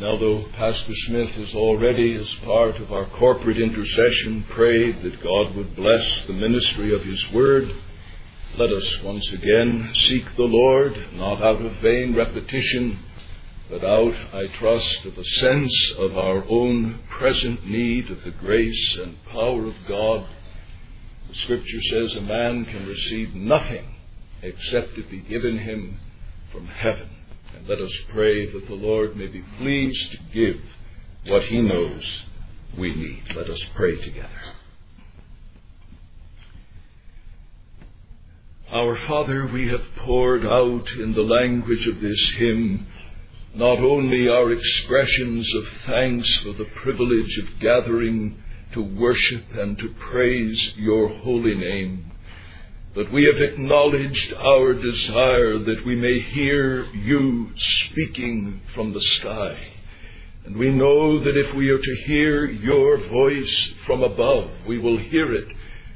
And although Pastor Smith has already, as part of our corporate intercession, prayed that God would bless the ministry of His Word, let us once again seek the Lord, not out of vain repetition, but out, I trust, of a sense of our own present need of the grace and power of God. The Scripture says a man can receive nothing except it be given him from heaven. And let us pray that the Lord may be pleased to give what He knows we need. Let us pray together. Our Father, we have poured out in the language of this hymn not only our expressions of thanks for the privilege of gathering to worship and to praise Your holy name, but we have acknowledged our desire that we may hear You speaking from the sky. And we know that if we are to hear Your voice from above, we will hear it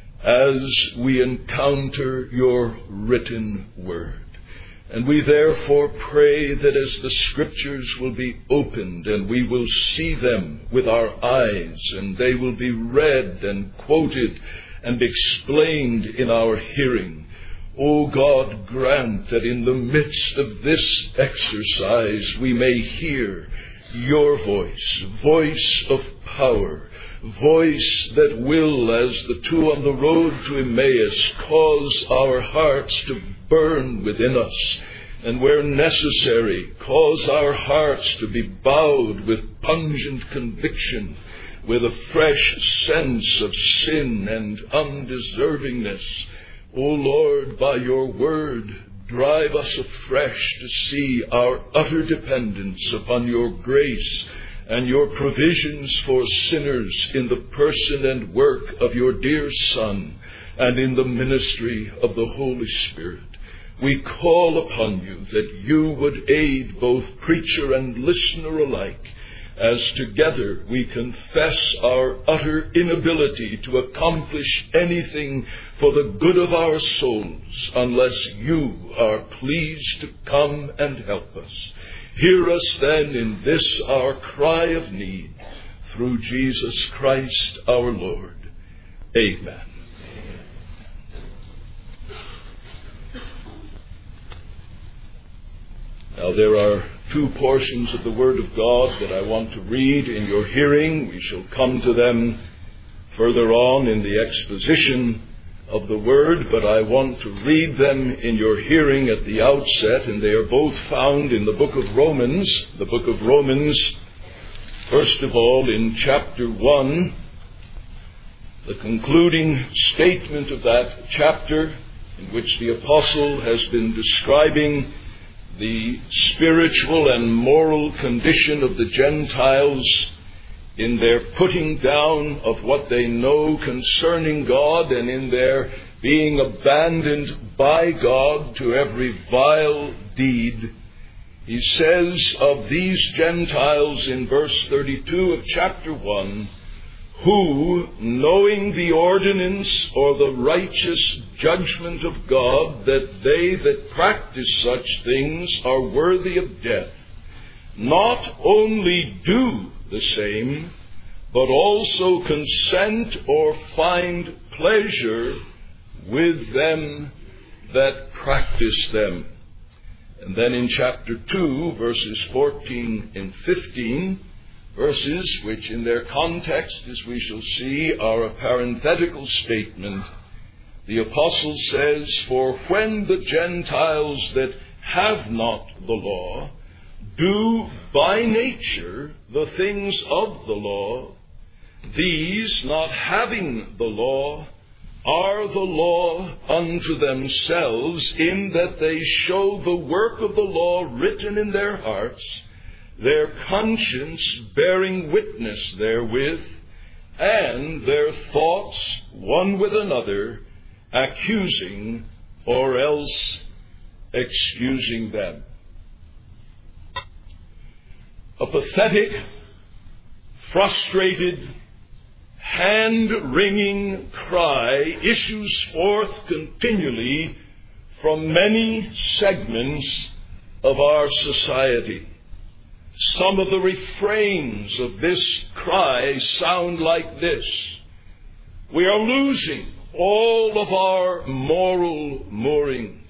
as we encounter Your written word. And we therefore pray that as the Scriptures will be opened and we will see them with our eyes, and they will be read and quoted and explained in our hearing, O God, grant that in the midst of this exercise we may hear Your voice, voice of power, voice that will, as the two on the road to Emmaus, cause our hearts to burn within us, and where necessary, cause our hearts to be bowed with pungent conviction, with a fresh sense of sin and undeservingness. O Lord, by Your word, drive us afresh to see our utter dependence upon Your grace and Your provisions for sinners in the person and work of Your dear Son and in the ministry of the Holy Spirit. We call upon You that You would aid both preacher and listener alike, as together we confess our utter inability to accomplish anything for the good of our souls unless You are pleased to come and help us. Hear us then in this our cry of need, through Jesus Christ our Lord. Amen. Now there are two portions of the Word of God that I want to read in your hearing. We shall come to them further on in the exposition of the Word, but I want to read them in your hearing at the outset, and they are both found in the book of Romans. The book of Romans, first of all, in chapter 1, the concluding statement of that chapter, in which the apostle has been describing the spiritual and moral condition of the Gentiles in their putting down of what they know concerning God and in their being abandoned by God to every vile deed. He says of these Gentiles in verse 32 of chapter 1, who, knowing the ordinance or the righteous judgment of God, that they that practice such things are worthy of death, not only do the same, but also consent or find pleasure with them that practice them. And then in chapter 2, verses 14 and 15, verses which in their context, as we shall see, are a parenthetical statement, the apostle says, for when the Gentiles that have not the law do by nature the things of the law, these, not having the law, are the law unto themselves, in that they show the work of the law written in their hearts, their conscience bearing witness therewith, and their thoughts one with another, accusing or else excusing them. A pathetic, frustrated, hand-wringing cry issues forth continually from many segments of our society. Some of the refrains of this cry sound like this: we are losing all of our moral moorings,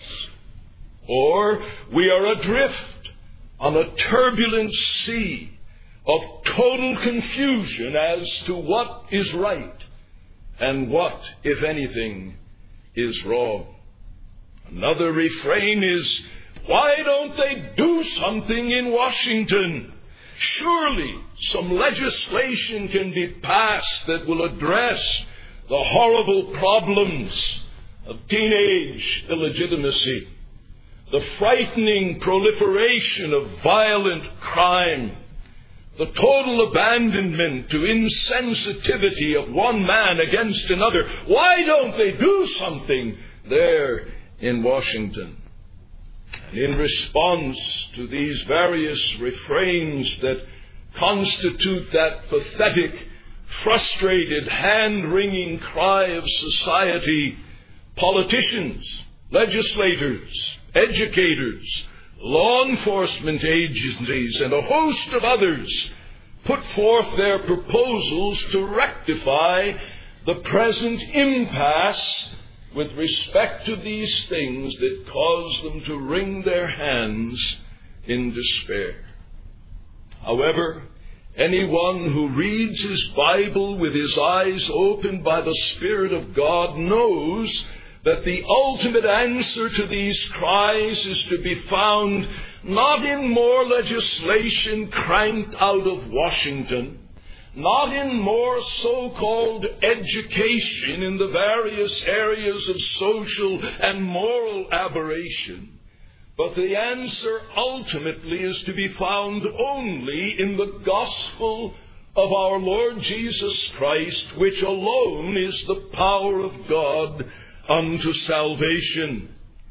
or we are adrift on a turbulent sea of total confusion as to what is right and what, if anything, is wrong. Another refrain is, why don't they do something in Washington? Surely some legislation can be passed that will address the horrible problems of teenage illegitimacy, the frightening proliferation of violent crime, the total abandonment to insensitivity of one man against another. Why don't they do something there in Washington? And in response to these various refrains that constitute that pathetic, frustrated, hand-wringing cry of society, politicians, legislators, educators, law enforcement agencies, and a host of others put forth their proposals to rectify the present impasse with respect to these things that cause them to wring their hands in despair. However, anyone who reads his Bible with his eyes opened by the Spirit of God knows that the ultimate answer to these cries is to be found not in more legislation cranked out of Washington, not in more so-called education in the various areas of social and moral aberration, but the answer ultimately is to be found only in the gospel of our Lord Jesus Christ, which alone is the power of God unto salvation.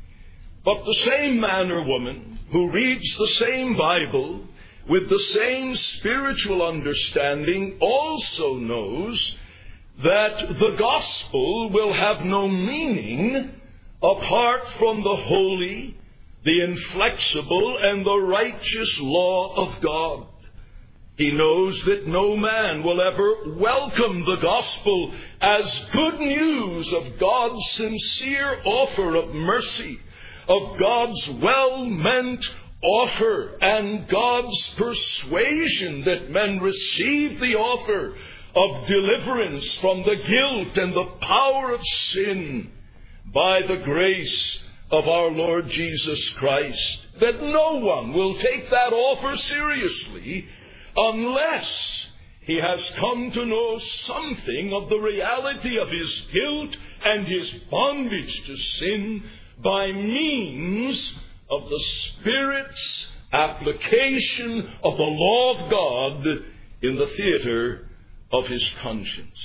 But the same man or woman who reads the same Bible with the same spiritual understanding also knows that the gospel will have no meaning apart from the holy, the inflexible, and the righteous law of God. He knows that no man will ever welcome the gospel as good news of God's sincere offer of mercy, of God's well-meant offer, and God's persuasion that men receive the offer of deliverance from the guilt and the power of sin by the grace of our Lord Jesus Christ. That no one will take that offer seriously unless he has come to know something of the reality of his guilt and his bondage to sin by means of the Spirit's application of the law of God in the theater of his conscience.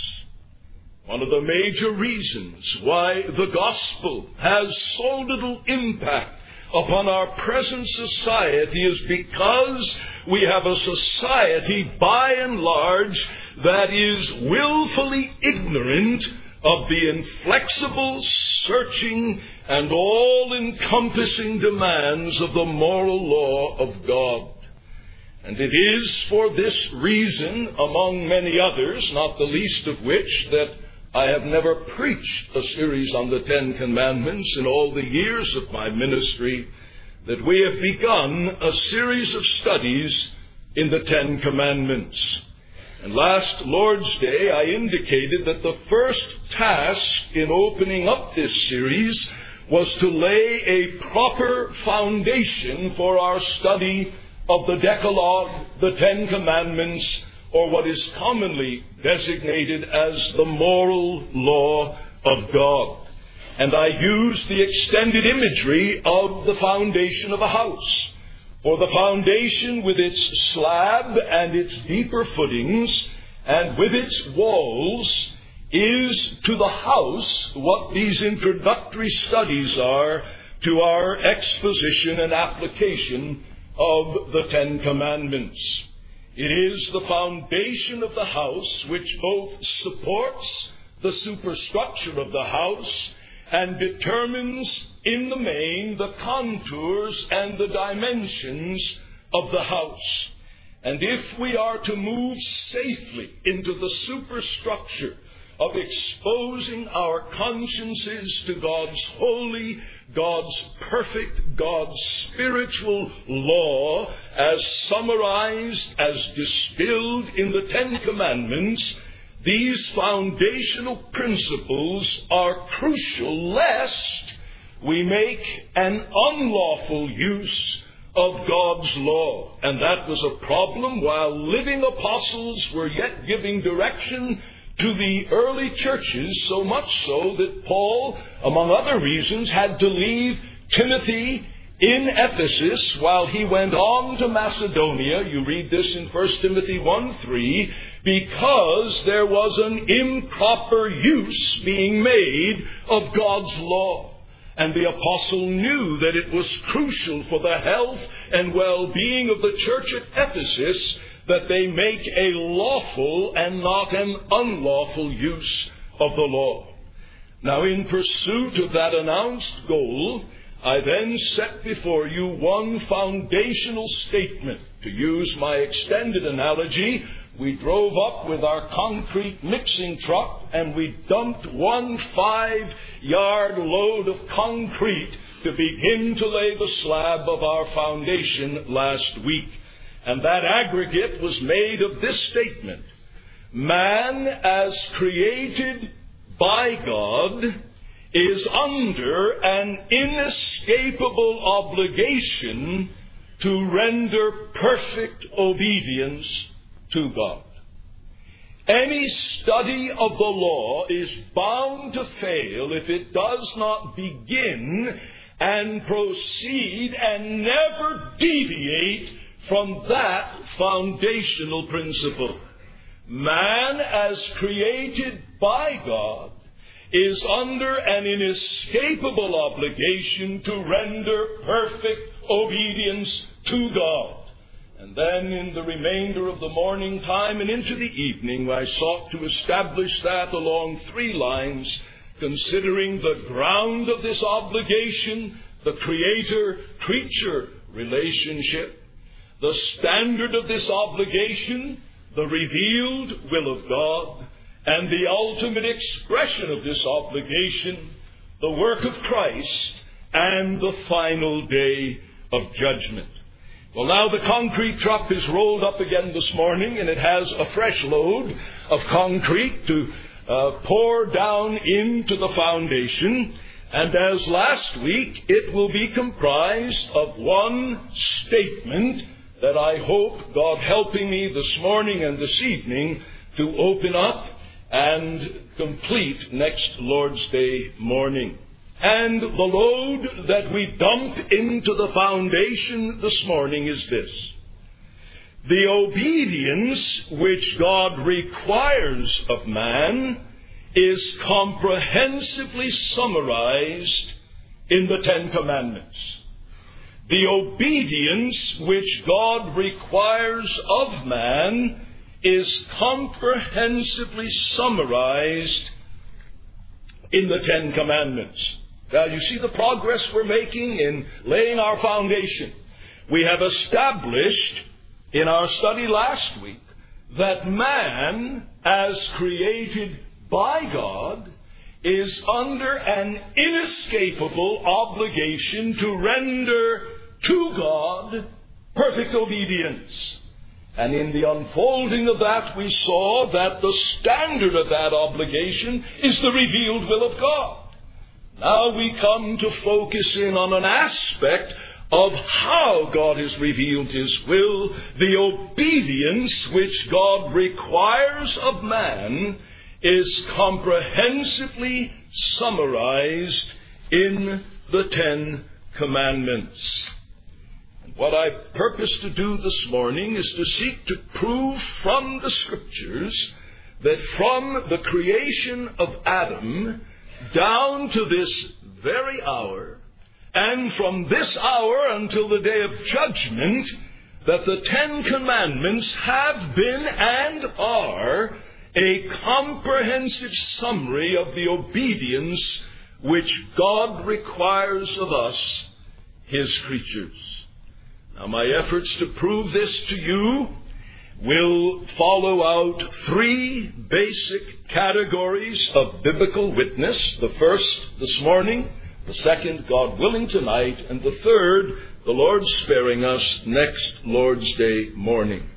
One of the major reasons why the gospel has so little impact upon our present society is because we have a society, by and large, that is willfully ignorant of the inflexible, searching, and all-encompassing demands of the moral law of God. And it is for this reason, among many others, not the least of which, that I have never preached a series on the Ten Commandments in all the years of my ministry, that we have begun a series of studies in the Ten Commandments. And last Lord's Day, I indicated that the first task in opening up this series was to lay a proper foundation for our study of the Decalogue, the Ten Commandments, or what is commonly designated as the moral law of God. And I used the extended imagery of the foundation of a house. For the foundation with its slab and its deeper footings and with its walls is to the house what these introductory studies are to our exposition and application of the Ten Commandments. It is the foundation of the house which both supports the superstructure of the house and determines in the main the contours and the dimensions of the house. And if we are to move safely into the superstructure of exposing our consciences to God's holy, God's perfect, God's spiritual law, as summarized, as distilled in the Ten Commandments, these foundational principles are crucial lest we make an unlawful use of God's law. And that was a problem while living apostles were yet giving direction to the early churches, so much so that Paul, among other reasons, had to leave Timothy in Ephesus while he went on to Macedonia. You read this in 1 Timothy 1:3, because there was an improper use being made of God's law. And the apostle knew that it was crucial for the health and well-being of the church at Ephesus that they make a lawful and not an unlawful use of the law. Now, in pursuit of that announced goal, I then set before you one foundational statement. To use my extended analogy, we drove up with our concrete mixing truck and we dumped 1 5-yard load of concrete to begin to lay the slab of our foundation last week. And that aggregate was made of this statement: man, as created by God, is under an inescapable obligation to render perfect obedience to God. Any study of the law is bound to fail if it does not begin and proceed and never deviate from that foundational principle. Man, as created by God, is under an inescapable obligation to render perfect obedience to God. And then in the remainder of the morning time and into the evening, I sought to establish that along 3 lines, considering the ground of this obligation, the creator-creature relationship, the standard of this obligation, the revealed will of God, and the ultimate expression of this obligation, the work of Christ, and the final day of judgment. Well, now the concrete truck is rolled up again this morning, and it has a fresh load of concrete to pour down into the foundation. And as last week, it will be comprised of one statement that I hope, God helping me this morning and this evening, to open up and complete next Lord's Day morning. And the load that we dumped into the foundation this morning is this: the obedience which God requires of man is comprehensively summarized in the Ten Commandments. The obedience which God requires of man is comprehensively summarized in the Ten Commandments. Now, you see the progress we're making in laying our foundation. We have established in our study last week that man, as created by God, is under an inescapable obligation to render to God perfect obedience. And in the unfolding of that, we saw that the standard of that obligation is the revealed will of God. Now we come to focus in on an aspect of how God has revealed His will, the obedience which God requires of man is comprehensively summarized in the Ten Commandments. And what I purpose to do this morning is to seek to prove from the Scriptures that from the creation of Adam down to this very hour, and from this hour until the day of judgment, that the Ten Commandments have been and are a comprehensive summary of the obedience which God requires of us, His creatures. Now, my efforts to prove this to you will follow out three basic categories of biblical witness. The first this morning, the second, God willing, tonight, and the third, the Lord sparing us, next Lord's Day morning.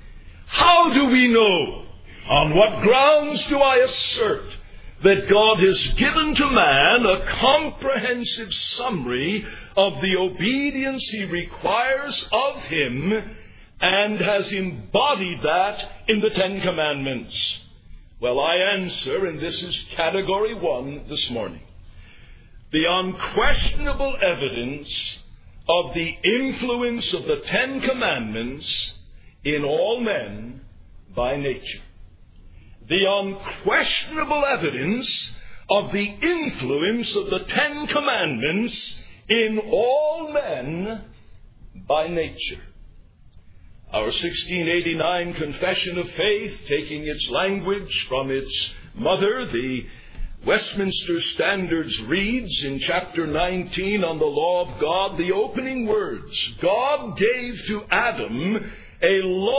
How do we know? On what grounds do I assert that God has given to man a comprehensive summary of the obedience he requires of him and has embodied that in the Ten Commandments? Well, I answer, and this is category one this morning. The unquestionable evidence of the influence of the Ten Commandments in all men by nature. The unquestionable evidence of the influence of the Ten Commandments in all men by nature. Our 1689 Confession of Faith, taking its language from its mother, the Westminster Standards, reads in chapter 19 on the law of God, the opening words, God gave to Adam a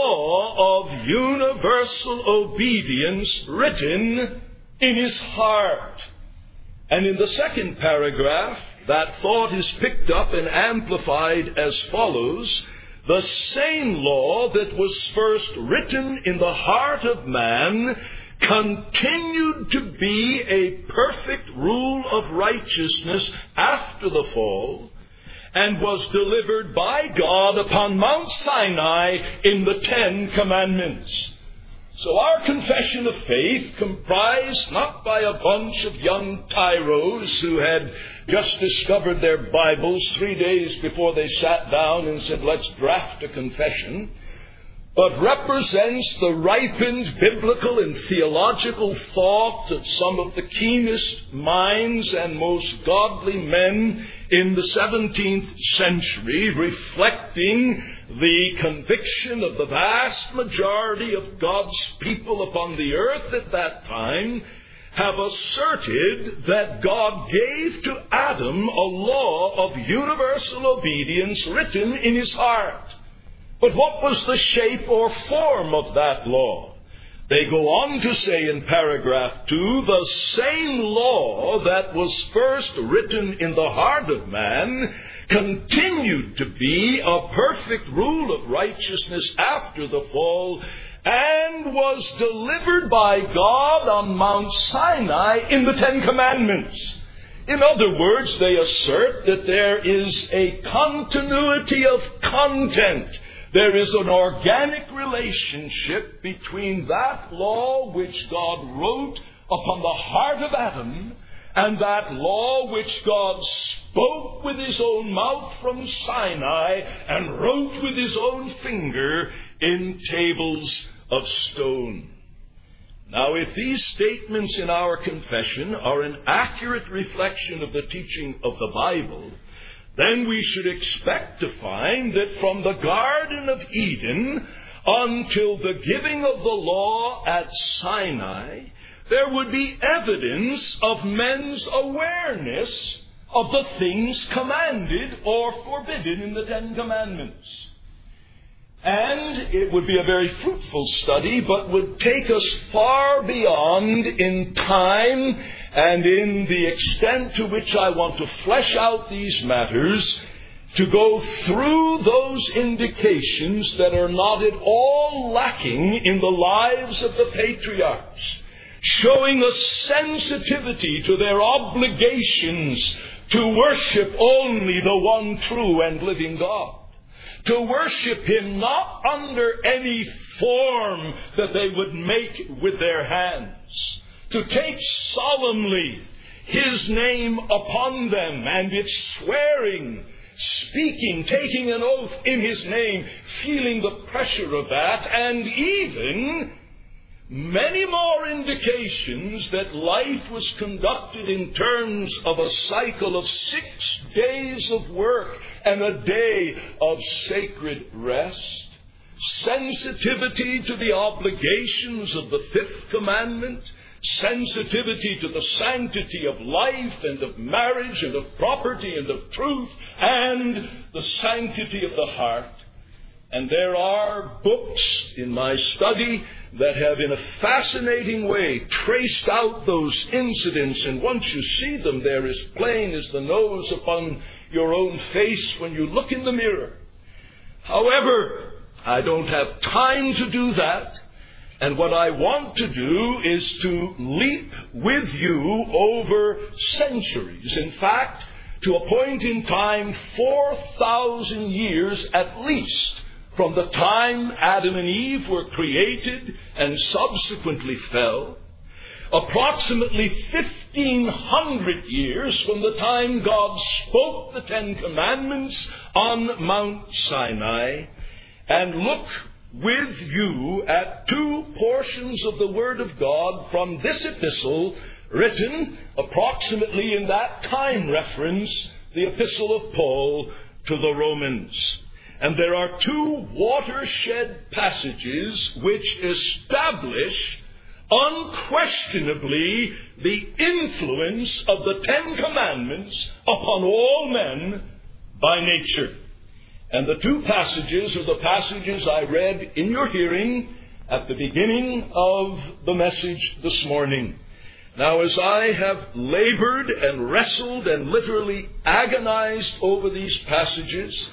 law of universal obedience written in his heart. And in the second paragraph, that thought is picked up and amplified as follows: the same law that was first written in the heart of man continued to be a perfect rule of righteousness after the fall, and was delivered by God upon Mount Sinai in the Ten Commandments. So our confession of faith, comprised not by a bunch of young tyros who had just discovered their Bibles 3 days before they sat down and said, let's draft a confession, but represents the ripened biblical and theological thought of some of the keenest minds and most godly men in the 17th century, reflecting the conviction of the vast majority of God's people upon the earth at that time, have asserted that God gave to Adam a law of universal obedience written in his heart. But what was the shape or form of that law? They go on to say in paragraph 2, the same law that was first written in the heart of man continued to be a perfect rule of righteousness after the fall, and was delivered by God on Mount Sinai in the Ten Commandments. In other words, they assert that there is a continuity of content. There is an organic relationship between that law which God wrote upon the heart of Adam and that law which God spoke with his own mouth from Sinai and wrote with his own finger in tables of stone. Now, if these statements in our confession are an accurate reflection of the teaching of the Bible, then we should expect to find that from the Garden of Eden until the giving of the law at Sinai, there would be evidence of men's awareness of the things commanded or forbidden in the Ten Commandments. And it would be a very fruitful study, but would take us far beyond in time and in the extent to which I want to flesh out these matters, to go through those indications that are not at all lacking in the lives of the patriarchs, showing a sensitivity to their obligations to worship only the one true and living God. To worship him not under any form that they would make with their hands. To take solemnly his name upon them and its swearing, speaking, taking an oath in his name, feeling the pressure of that, and even many more indications that life was conducted in terms of a cycle of 6 days of work and a day of sacred rest. Sensitivity to the obligations of the fifth commandment. Sensitivity to the sanctity of life and of marriage and of property and of truth and the sanctity of the heart. And there are books in my study that have in a fascinating way traced out those incidents. And once you see them, they're as plain as the nose upon your own face when you look in the mirror. However, I don't have time to do that. And what I want to do is to leap with you over centuries. In fact, to a point in time 4,000 years at least from the time Adam and Eve were created and subsequently fell, approximately 1,500 years from the time God spoke the Ten Commandments on Mount Sinai, and look with you at two portions of the Word of God from this epistle written approximately in that time reference, the epistle of Paul to the Romans. And there are two watershed passages which establish unquestionably the influence of the Ten Commandments upon all men by nature. And the two passages are the passages I read in your hearing at the beginning of the message this morning. Now, as I have labored and wrestled and literally agonized over these passages,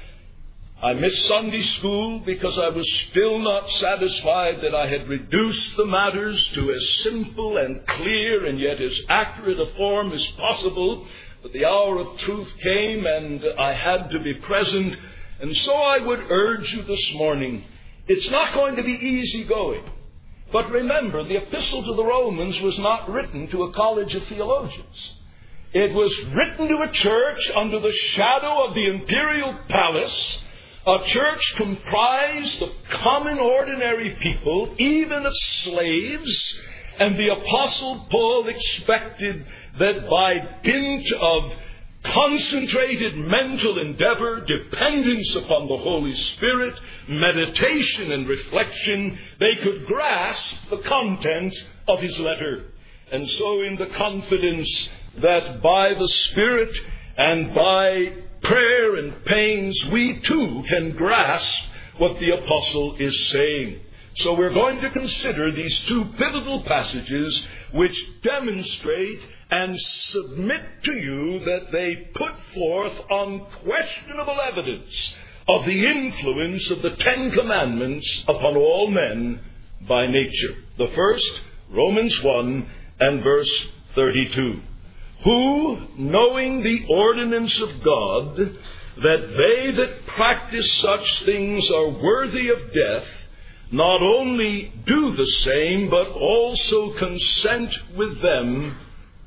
I missed Sunday school because I was still not satisfied that I had reduced the matters to as simple and clear and yet as accurate a form as possible. But the hour of truth came and I had to be present. And so I would urge you this morning, it's not going to be easy going. But remember, the epistle to the Romans was not written to a college of theologians. It was written to a church under the shadow of the imperial palace, a church comprised of common ordinary people, even of slaves. And the Apostle Paul expected that by dint of concentrated mental endeavor, dependence upon the Holy Spirit, meditation and reflection, they could grasp the content of his letter. And so in the confidence that by the Spirit and by prayer and pains, we too can grasp what the apostle is saying. So we're going to consider these two pivotal passages which demonstrate and submit to you that they put forth unquestionable evidence of the influence of the Ten Commandments upon all men by nature. The first, Romans 1 and verse 32. Who, knowing the ordinance of God, that they that practice such things are worthy of death, not only do the same, but also consent with them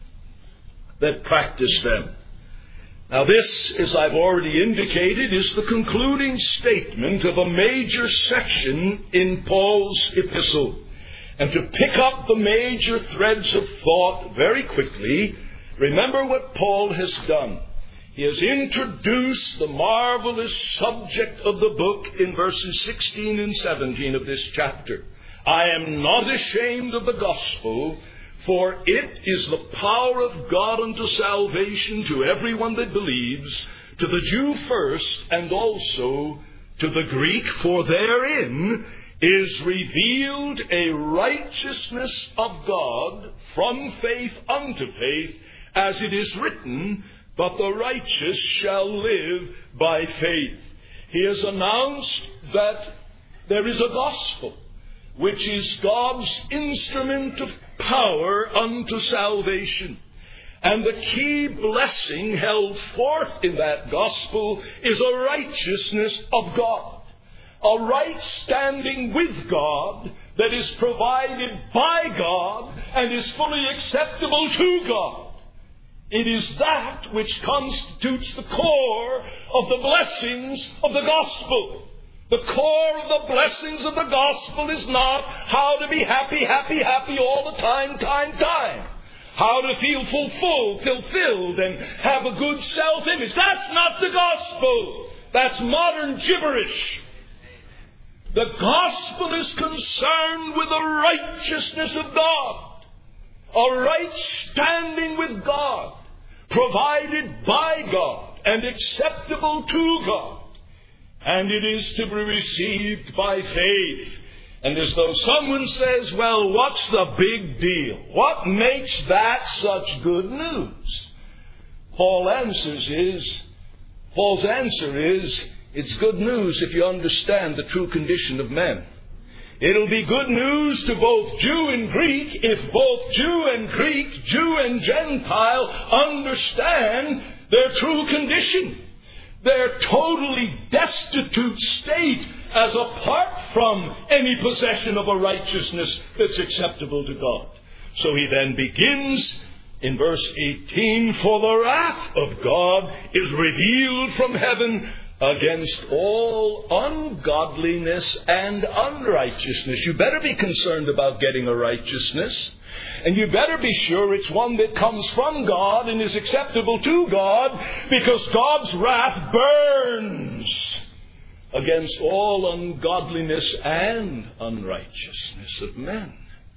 that practice them. Now this, as I've already indicated, is the concluding statement of a major section in Paul's epistle. And to pick up the major threads of thought very quickly, remember what Paul has done. He has introduced the marvelous subject of the book in verses 16 and 17 of this chapter. I am not ashamed of the gospel, for it is the power of God unto salvation to everyone that believes, to the Jew first and also to the Greek, for therein is revealed a righteousness of God from faith unto faith, as it is written, but the righteous shall live by faith. He has announced that there is a gospel, which is God's instrument of power unto salvation. And the key blessing held forth in that gospel is a righteousness of God. A right standing with God that is provided by God and is fully acceptable to God. It is that which constitutes the core of the blessings of the gospel. The core of the blessings of the gospel is not how to be happy all the time. How to feel fulfilled and have a good self-image. That's not the gospel. That's modern gibberish. The gospel is concerned with the righteousness of God. A right standing with God, provided by God and acceptable to God. and it is to be received by faith. And as though someone says, well, what's the big deal? What makes that such good news? Paul's answer is, it's good news if you understand the true condition of men. It'll be good news to both Jew and Greek if both Jew and Greek, Jew and Gentile understand their true condition. Their totally destitute state as apart from any possession of a righteousness that's acceptable to God. So he then begins in verse 18, for the wrath of God is revealed from heaven against all ungodliness and unrighteousness. You better be concerned about getting a righteousness. And you better be sure it's one that comes from God and is acceptable to God, because God's wrath burns against all ungodliness and unrighteousness of men.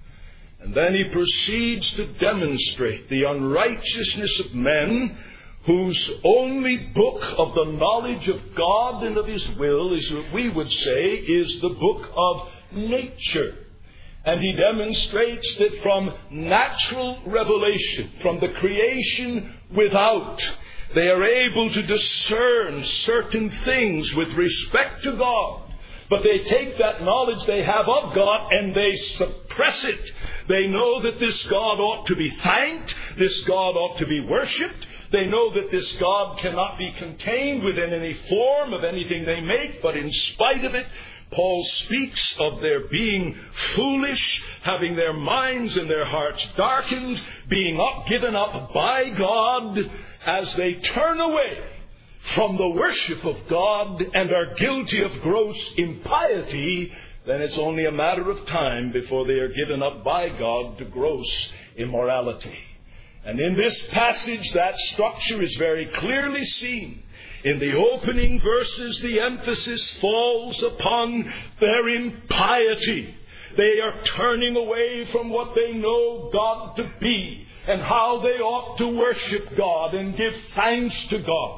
And then he proceeds to demonstrate the unrighteousness of men whose only book of the knowledge of God and of His will is what we would say is the book of nature. And he demonstrates that from natural revelation, from the creation without, they are able to discern certain things with respect to God. But they take that knowledge they have of God and they suppress it. They know that this God ought to be thanked. This God ought to be worshipped. They know that this God cannot be contained within any form of anything they make. But in spite of it, Paul speaks of their being foolish, having their minds and their hearts darkened, being given up by God as they turn away from the worship of God and are guilty of gross impiety. Then it's only a matter of time before they are given up by God to gross immorality. And in this passage, that structure is very clearly seen. In the opening verses, the emphasis falls upon their impiety. They are turning away from what they know God to be and how they ought to worship God and give thanks to God.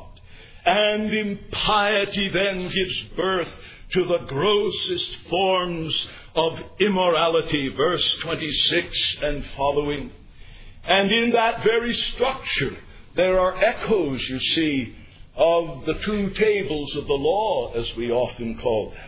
And impiety then gives birth to the grossest forms of immorality, verse 26 and following. And in that very structure, there are echoes, you see, of the two tables of the law, as we often call them.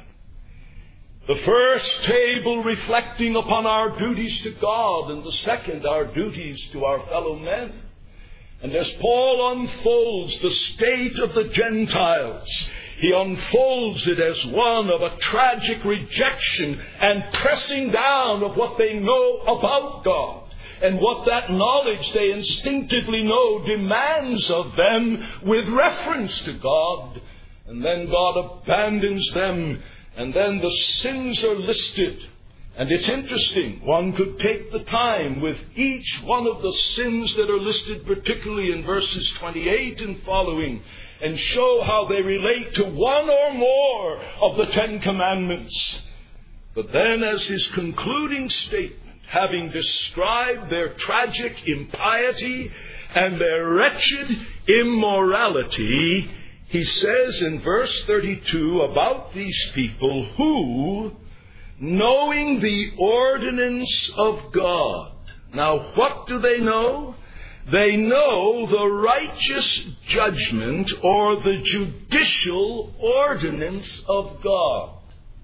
The first table reflecting upon our duties to God, and the second our duties to our fellow men. And as Paul unfolds the state of the Gentiles, he unfolds it as one of a tragic rejection and pressing down of what they know about God, and what that knowledge they instinctively know demands of them with reference to God. And then God abandons them, and then the sins are listed. And it's interesting, one could take the time with each one of the sins that are listed, particularly in verses 28 and following, and show how they relate to one or more of the Ten Commandments. But then, as his concluding statement, having described their tragic impiety and their wretched immorality, he says in verse 32 about these people who, knowing the ordinance of God. Now, what do they know? They know the righteous judgment or the judicial ordinance of God.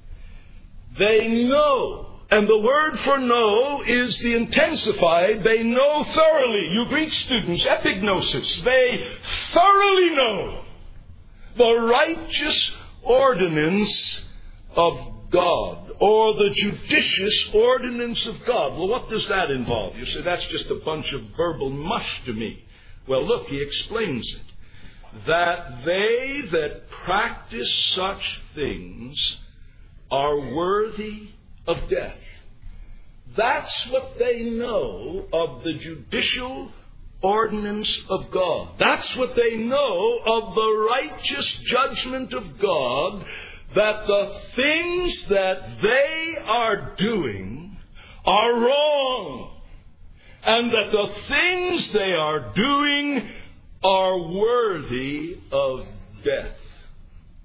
They know. And the word for know is the intensified. They know thoroughly. You Greek students, epignosis. They thoroughly know the righteous ordinance of God, or the judicious ordinance of God. Well, what does that involve? You say, that's just a bunch of verbal mush to me. Well, look, he explains it. That they that practice such things are worthy of death. That's what they know of the judicial ordinance of God. That's what they know of the righteous judgment of God, that the things that they are doing are wrong, and that the things they are doing are worthy of death.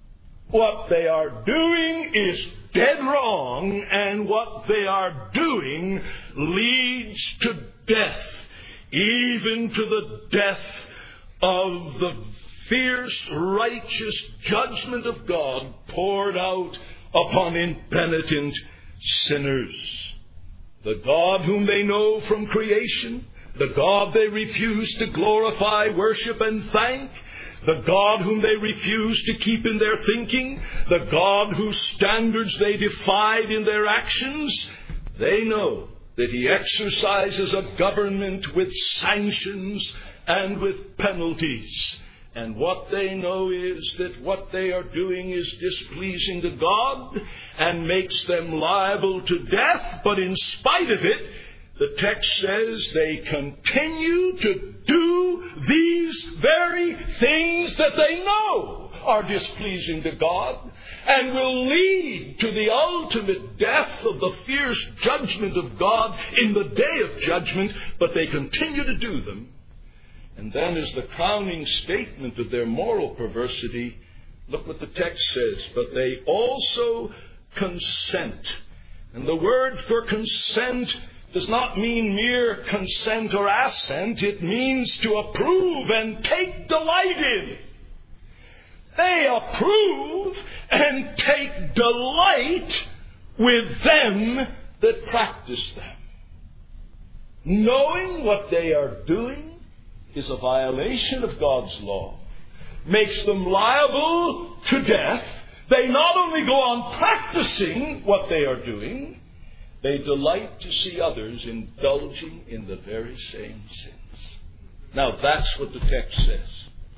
what they are doing is dead wrong, and what they are doing leads to death, even to the death of the fierce, righteous judgment of God poured out upon impenitent sinners. The God whom they know from creation, the God they refuse to glorify, worship, and thank, the God whom they refuse to keep in their thinking, the God whose standards they defied in their actions, they know that He exercises a government with sanctions and with penalties. And what they know is that what they are doing is displeasing to God and makes them liable to death. But in spite of it, the text says they continue to do these very things that they know are displeasing to God and will lead to the ultimate death of the fierce judgment of God in the day of judgment, but they continue to do them. And then as the crowning statement of their moral perversity, look what the text says, but they also consent. And the word for consent does not mean mere consent or assent. It means to approve and take delight in. They approve and take delight with them that practice them. Knowing what they are doing is a violation of God's law, makes them liable to death. They not only go on practicing what they are doing, they delight to see others indulging in the very same sins. Now, that's what the text says.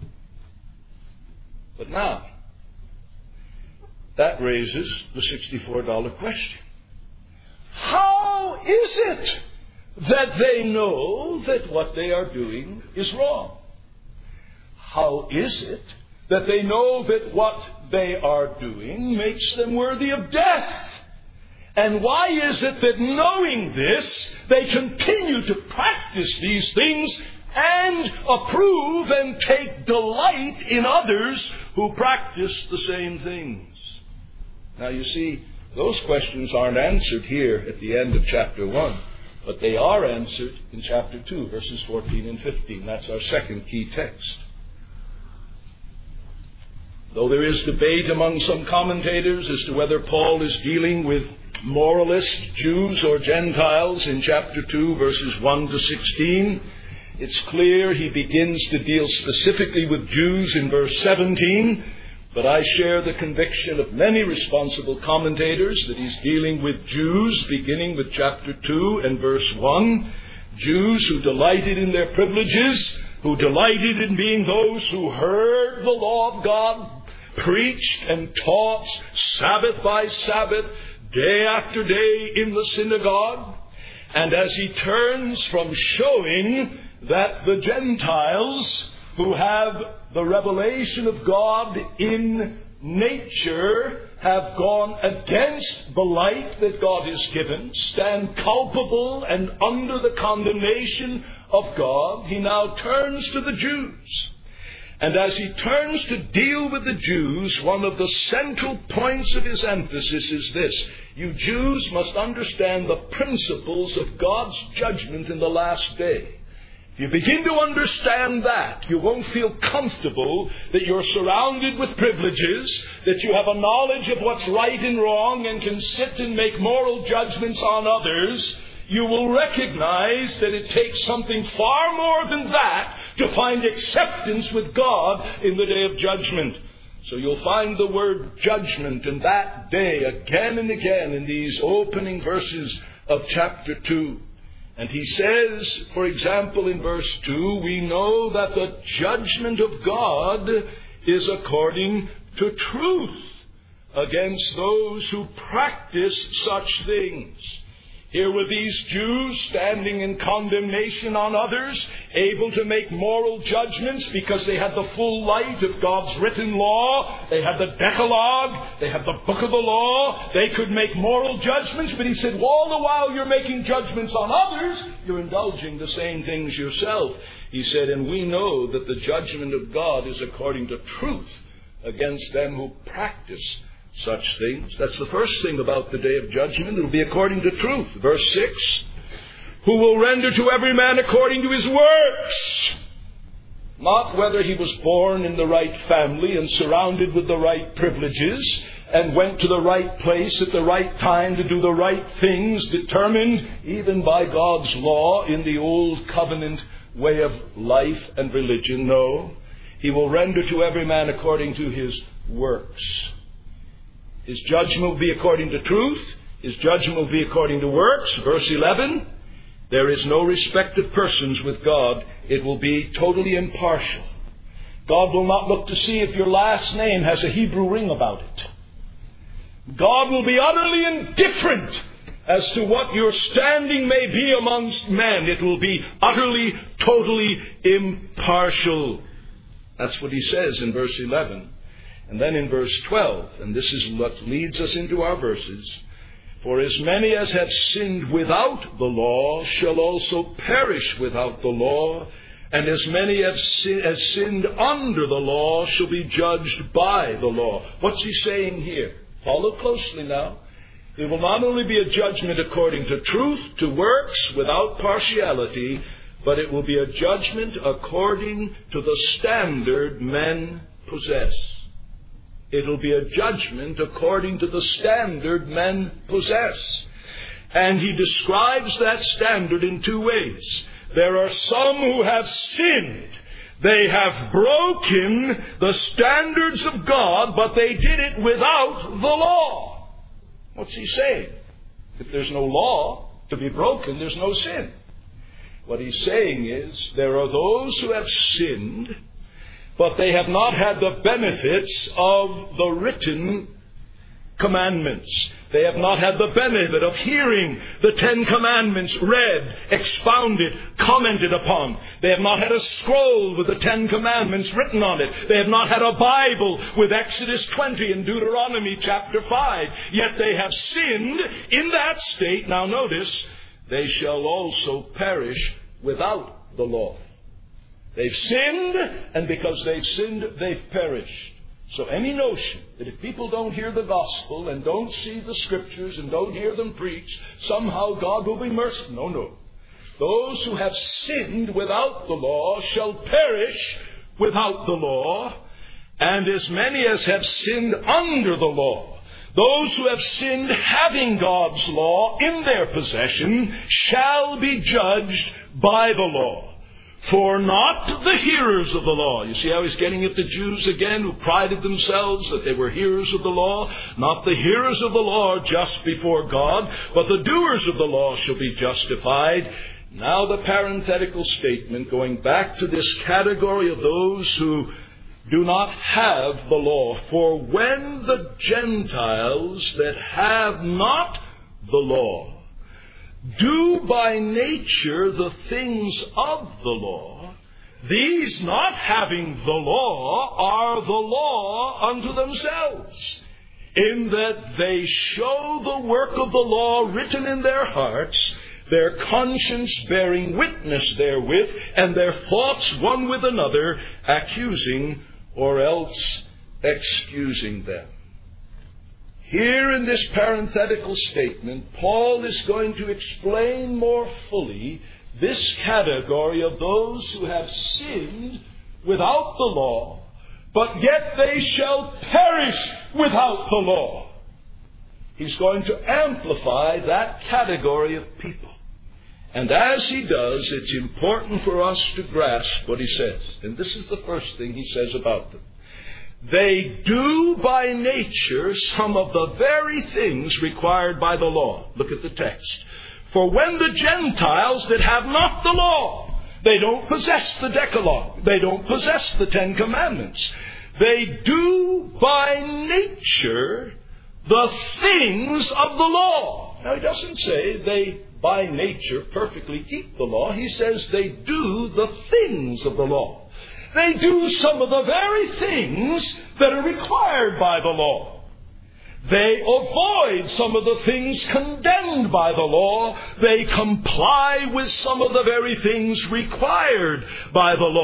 But now, that raises the $64 question. How is it that they know that what they are doing is wrong? How is it that they know that what they are doing makes them worthy of death? And why is it that knowing this, they continue to practice these things and approve and take delight in others who practice the same things? Now you see, those questions aren't answered here at the end of chapter 1. But they are answered in chapter 2, verses 14 and 15. That's our second key text. Though there is debate among some commentators as to whether Paul is dealing with moralist Jews or Gentiles in chapter 2, verses 1 to 16, it's clear he begins to deal specifically with Jews in verse 17. But I share the conviction of many responsible commentators that he's dealing with Jews, beginning with chapter 2 and verse 1. Jews who delighted in their privileges, who delighted in being those who heard the law of God, preached and taught Sabbath by Sabbath, day after day in the synagogue. And as he turns from showing that the Gentiles who have the revelation of God in nature have gone against the light that God has given, stand culpable and under the condemnation of God, he now turns to the Jews. And as he turns to deal with the Jews, one of the central points of his emphasis is this: you Jews must understand the principles of God's judgment in the last day. If you begin to understand that, you won't feel comfortable that you're surrounded with privileges, that you have a knowledge of what's right and wrong and can sit and make moral judgments on others. You will recognize that it takes something far more than that to find acceptance with God in the day of judgment. So you'll find the word judgment and that day again and again in these opening verses of chapter 2. And he says, for example, in verse 2, we know that the judgment of God is according to truth against those who practice such things. Here were these Jews standing in condemnation on others, able to make moral judgments because they had the full light of God's written law. They had the Decalogue. They had the book of the law. They could make moral judgments. But he said, well, all the while you're making judgments on others, you're indulging the same things yourself. He said, and we know that the judgment of God is according to truth against them who practice such things. That's the first thing about the day of judgment. It will be according to truth. Verse 6, who will render to every man according to his works. Not whether he was born in the right family and surrounded with the right privileges and went to the right place at the right time to do the right things, determined even by God's law in the old covenant way of life and religion. No, he will render to every man according to his works. His judgment will be according to truth. His judgment will be according to works. Verse 11, there is no respect of persons with God. It will be totally impartial. God will not look to see if your last name has a Hebrew ring about it. God will be utterly indifferent as to what your standing may be amongst men. It will be utterly, totally impartial. That's what he says in verse 11. And then in verse 12, and this is what leads us into our verses, for as many as have sinned without the law shall also perish without the law, and as many as sinned under the law shall be judged by the law. What's he saying here? Follow closely now. It will not only be a judgment according to truth, to works, without partiality, but it will be a judgment according to the standard men possess. It'll be a judgment according to the standard men possess. And he describes that standard in two ways. There are some who have sinned. They have broken the standards of God, but they did it without the law. What's he saying? If there's no law to be broken, there's no sin. What he's saying is there are those who have sinned, but they have not had the benefits of the written commandments. They have not had the benefit of hearing the 10 Commandments read, expounded, commented upon. They have not had a scroll with the 10 Commandments written on it. They have not had a Bible with Exodus 20 and Deuteronomy chapter 5. Yet they have sinned in that state. Now notice, they shall also perish without the law. They've sinned, and because they've sinned, they've perished. So any notion that if people don't hear the gospel and don't see the scriptures and don't hear them preached, somehow God will be merciful. No, no. Those who have sinned without the law shall perish without the law, and as many as have sinned under the law, those who have sinned having God's law in their possession, shall be judged by the law. For not the hearers of the law. You see how he's getting at the Jews again who prided themselves that they were hearers of the law. Not the hearers of the law are just before God, but the doers of the law shall be justified. Now the parenthetical statement going back to this category of those who do not have the law. For when the Gentiles that have not the law do by nature the things of the law, these not having the law are the law unto themselves, in that they show the work of the law written in their hearts, their conscience bearing witness therewith, and their thoughts one with another, accusing or else excusing them. Here in this parenthetical statement, Paul is going to explain more fully this category of those who have sinned without the law, but yet they shall perish without the law. He's going to amplify that category of people. And as he does, it's important for us to grasp what he says. And this is the first thing he says about them. They do by nature some of the very things required by the law. Look at the text. For when the Gentiles that have not the law, they don't possess the Decalogue, they don't possess the 10 Commandments, they do by nature the things of the law. Now he doesn't say they by nature perfectly keep the law. He says they do the things of the law. They do some of the very things that are required by the law. They avoid some of the things condemned by the law. They comply with some of the very things required by the law.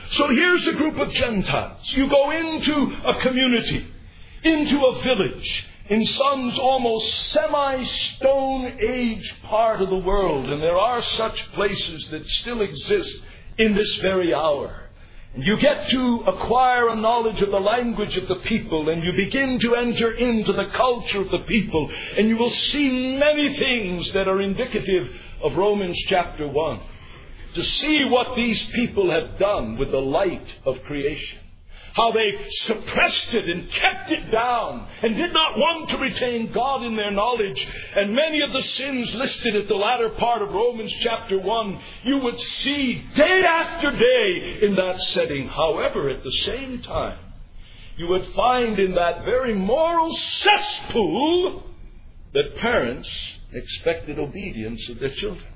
So here's a group of Gentiles. You go into a community, into a village, in some almost semi-Stone Age part of the world, and there are such places that still exist in this very hour. And you get to acquire a knowledge of the language of the people, and you begin to enter into the culture of the people, and you will see many things that are indicative of Romans chapter 1. To see what these people have done with the light of creation. How they suppressed it and kept it down and did not want to retain God in their knowledge. And many of the sins listed at the latter part of Romans chapter 1, you would see day after day in that setting. However, at the same time, you would find in that very moral cesspool that parents expected obedience of their children.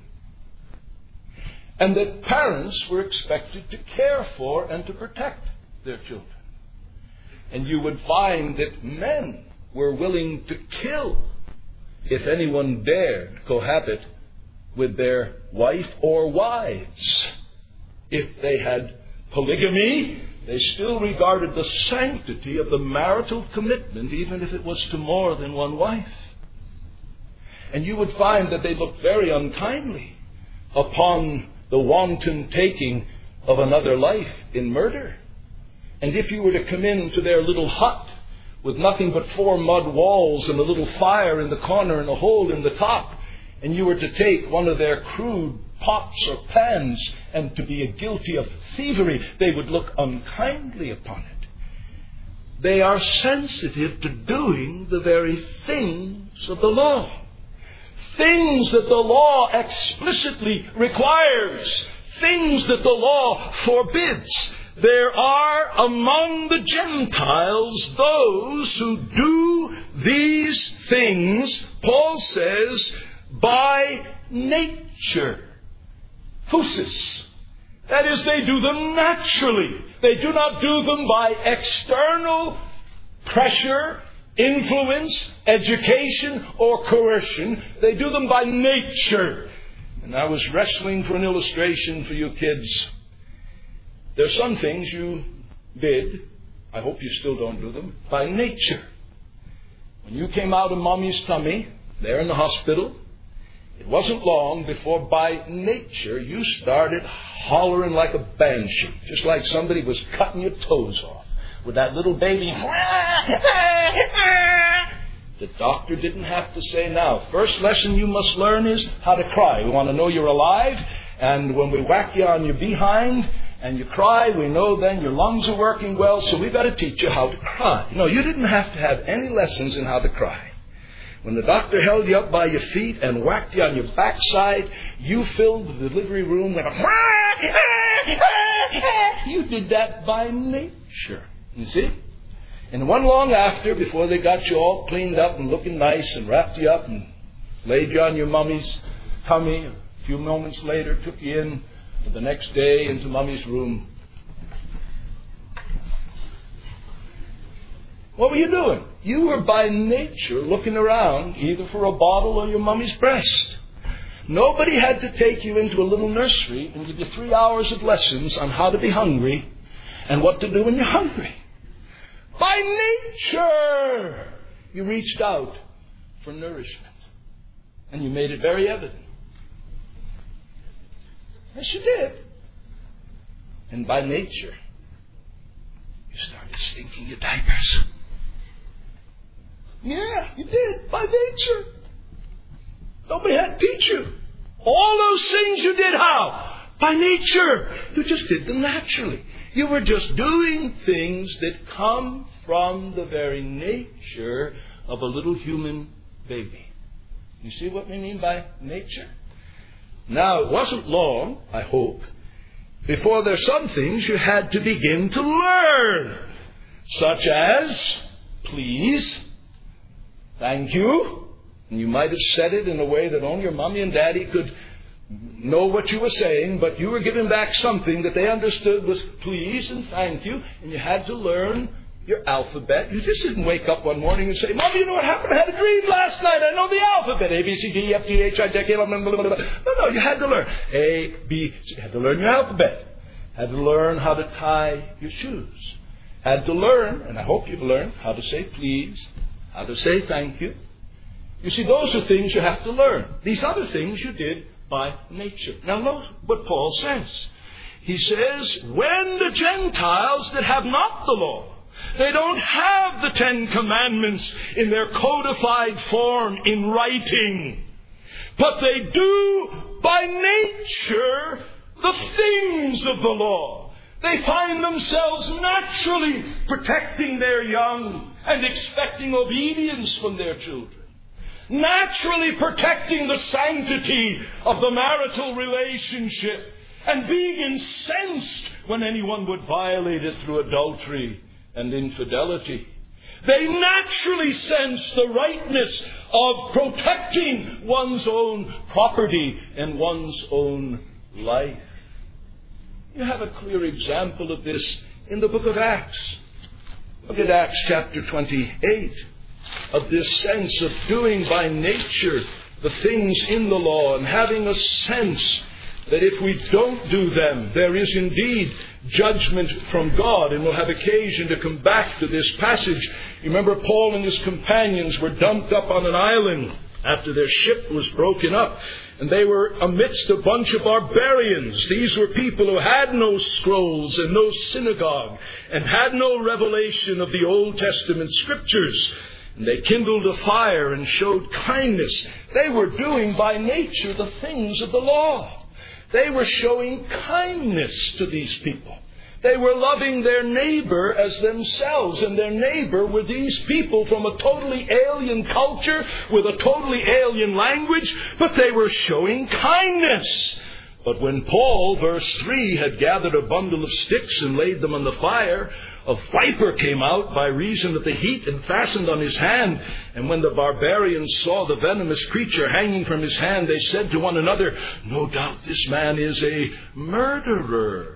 And that parents were expected to care for and to protect their children. And you would find that men were willing to kill if anyone dared cohabit with their wife or wives. If they had polygamy, they still regarded the sanctity of the marital commitment, even if it was to more than one wife. And you would find that they looked very unkindly upon the wanton taking of another life in murder. And if you were to come into their little hut with nothing but 4 mud walls and a little fire in the corner and a hole in the top, and you were to take one of their crude pots or pans and to be guilty of thievery, they would look unkindly upon it. They are sensitive to doing the very things of the law. Things that the law explicitly requires. Things that the law forbids. There are among the Gentiles those who do these things, Paul says, by nature. Phusis. That is, they do them naturally. They do not do them by external pressure, influence, education, or coercion. They do them by nature. And I was wrestling for an illustration for you kids. There's some things you did, I hope you still don't do them, by nature. When you came out of Mommy's tummy, there in the hospital, it wasn't long before by nature you started hollering like a banshee, just like somebody was cutting your toes off. With that little baby. The doctor didn't have to say, now, first lesson you must learn is how to cry. We want to know you're alive, and when we whack you on your behind and you cry, we know then your lungs are working well, so we've got to teach you how to cry. No, you didn't have to have any lessons in how to cry. When the doctor held you up by your feet and whacked you on your backside, you filled the delivery room with a... You did that by nature. You see? And one long after, before they got you all cleaned up and looking nice and wrapped you up and laid you on your mummy's tummy, a few moments later took you in the next day into Mummy's room. What were you doing? You were by nature looking around either for a bottle or your Mummy's breast. Nobody had to take you into a little nursery and give you 3 hours of lessons on how to be hungry and what to do when you're hungry. By nature, you reached out for nourishment. And you made it very evident. Yes, you did. And by nature, you started stinking your diapers. Yeah, you did. By nature. Nobody had to teach you. All those things you did how? By nature. You just did them naturally. You were just doing things that come from the very nature of a little human baby. You see what we mean by nature? Now, it wasn't long, I hope, before there's some things you had to begin to learn. Such as, please, thank you. And you might have said it in a way that only your mommy and daddy could know what you were saying, but you were giving back something that they understood was please and thank you, and you had to learn your alphabet. You just didn't wake up one morning and say, Mommy, you know what happened? I had a dream last night. I know the alphabet. A, B, C, D, E, F, G, H, I, J, K, L, M, N, blah, blah, blah. No, you had to learn. A, B, C. You had to learn your alphabet. had to learn how to tie your shoes, had to learn, and I hope you've learned, how to say please, how to say thank you. You see, those are things you have to learn. These other things you did by nature. Now note what Paul says. He says, when the Gentiles that have not the law, they don't have the 10 Commandments in their codified form in writing, but they do by nature the things of the law. They find themselves naturally protecting their young and expecting obedience from their children. Naturally protecting the sanctity of the marital relationship and being incensed when anyone would violate it through adultery and infidelity. They naturally sense the rightness of protecting one's own property and one's own life. You have a clear example of this in the book of Acts. Look at Acts chapter 28. Of this sense of doing by nature the things in the law and having a sense that if we don't do them, there is indeed judgment from God. And we'll have occasion to come back to this passage. You remember Paul and his companions were dumped up on an island after their ship was broken up. And they were amidst a bunch of barbarians. These were people who had no scrolls and no synagogue and had no revelation of the Old Testament Scriptures. And they kindled a fire and showed kindness. They were doing by nature the things of the law. They were showing kindness to these people. They were loving their neighbor as themselves. And their neighbor were these people from a totally alien culture with a totally alien language. But they were showing kindness. But when Paul, verse 3, had gathered a bundle of sticks and laid them on the fire, a viper came out by reason of the heat and fastened on his hand. And when the barbarians saw the venomous creature hanging from his hand, they said to one another, no doubt this man is a murderer.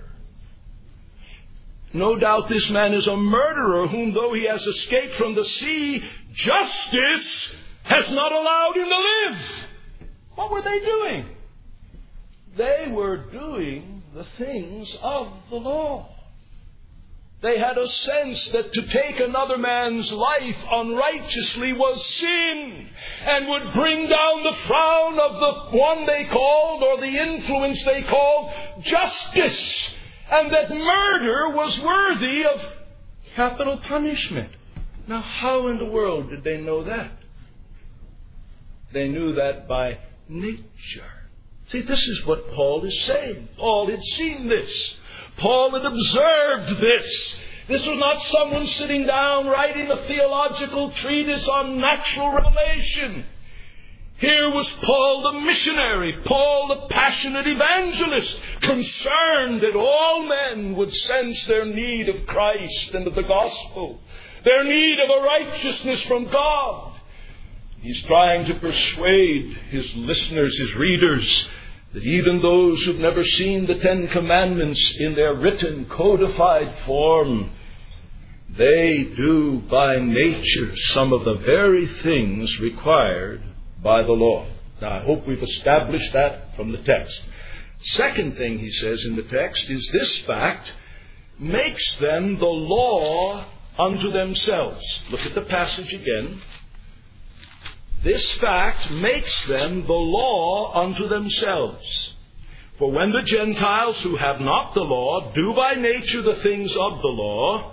No doubt this man is a murderer whom, though he has escaped from the sea, justice has not allowed him to live. What were they doing? They were doing the things of the law. They had a sense that to take another man's life unrighteously was sin and would bring down the frown of the one they called, or the influence they called, justice. And that murder was worthy of capital punishment. Now, how in the world did they know that? They knew that by nature. See, this is what Paul is saying. Paul had seen this. Paul had observed this. This was not someone sitting down writing a theological treatise on natural revelation. Here was Paul the missionary, Paul the passionate evangelist, concerned that all men would sense their need of Christ and of the gospel, their need of a righteousness from God. He's trying to persuade his listeners, his readers, that even those who've never seen the 10 Commandments in their written, codified form, they do by nature some of the very things required by the law. Now, I hope we've established that from the text. Second thing he says in the text is this fact makes them the law unto themselves. Look at the passage again. This fact makes them the law unto themselves. For when the Gentiles who have not the law do by nature the things of the law,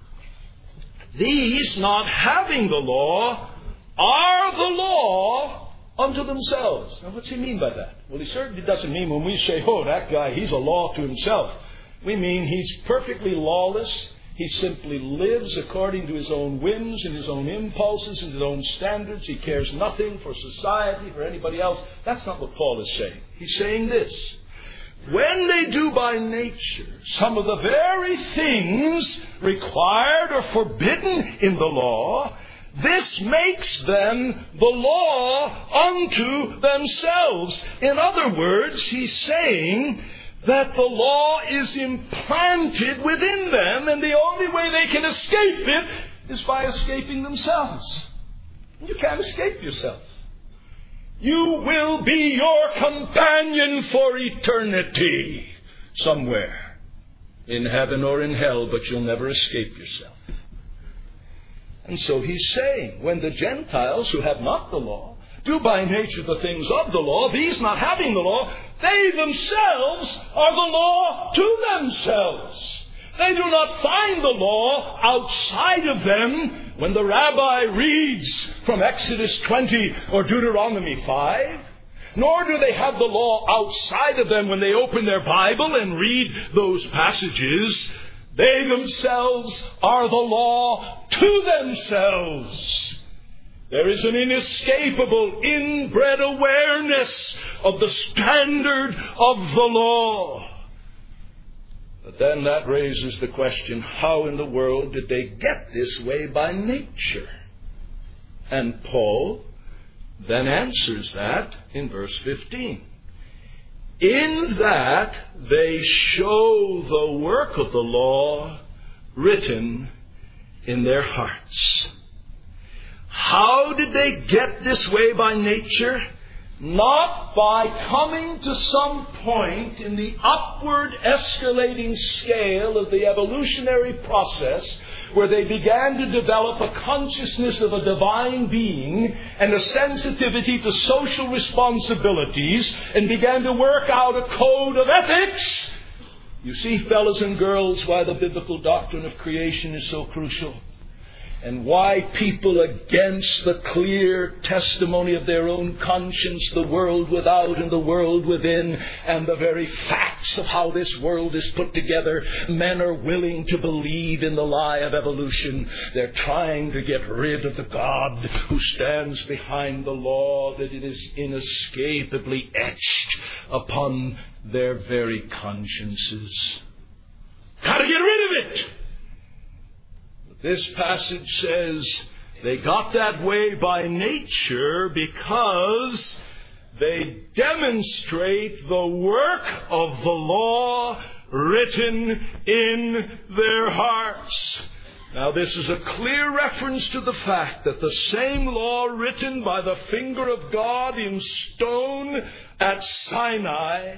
these, not having the law, are the law unto themselves. Now, what's he mean by that? Well, he certainly doesn't mean when we say, oh, that guy, he's a law to himself. We mean he's perfectly lawless. He simply lives according to his own whims and his own impulses and his own standards. He cares nothing for society, for anybody else. That's not what Paul is saying. He's saying this. When they do by nature some of the very things required or forbidden in the law, this makes them the law unto themselves. In other words, he's saying that the law is implanted within them, and the only way they can escape it is by escaping themselves. You can't escape yourself. You will be your companion for eternity somewhere. in heaven or in hell, but you'll never escape yourself. And so he's saying, when the Gentiles who have not the law do by nature the things of the law, these not having the law, they themselves are the law to themselves. They do not find the law outside of them when the rabbi reads from Exodus 20 or Deuteronomy 5. Nor do they have the law outside of them when they open their Bible and read those passages. They themselves are the law to themselves. There is an inescapable, inbred awareness of the standard of the law. But then that raises the question, how in the world did they get this way by nature? And Paul then answers that in verse 15. In that they show the work of the law written in their hearts. How did they get this way by nature? Not by coming to some point in the upward escalating scale of the evolutionary process where they began to develop a consciousness of a divine being and a sensitivity to social responsibilities and began to work out a code of ethics. You see, fellas and girls, why the biblical doctrine of creation is so crucial. And why people against the clear testimony of their own conscience, the world without and the world within, and the very facts of how this world is put together, men are willing to believe in the lie of evolution. They're trying to get rid of the God who stands behind the law, that it is inescapably etched upon their very consciences. Got to get rid of it! This passage says they got that way by nature because they demonstrate the work of the law written in their hearts. Now, this is a clear reference to the fact that the same law written by the finger of God in stone at Sinai,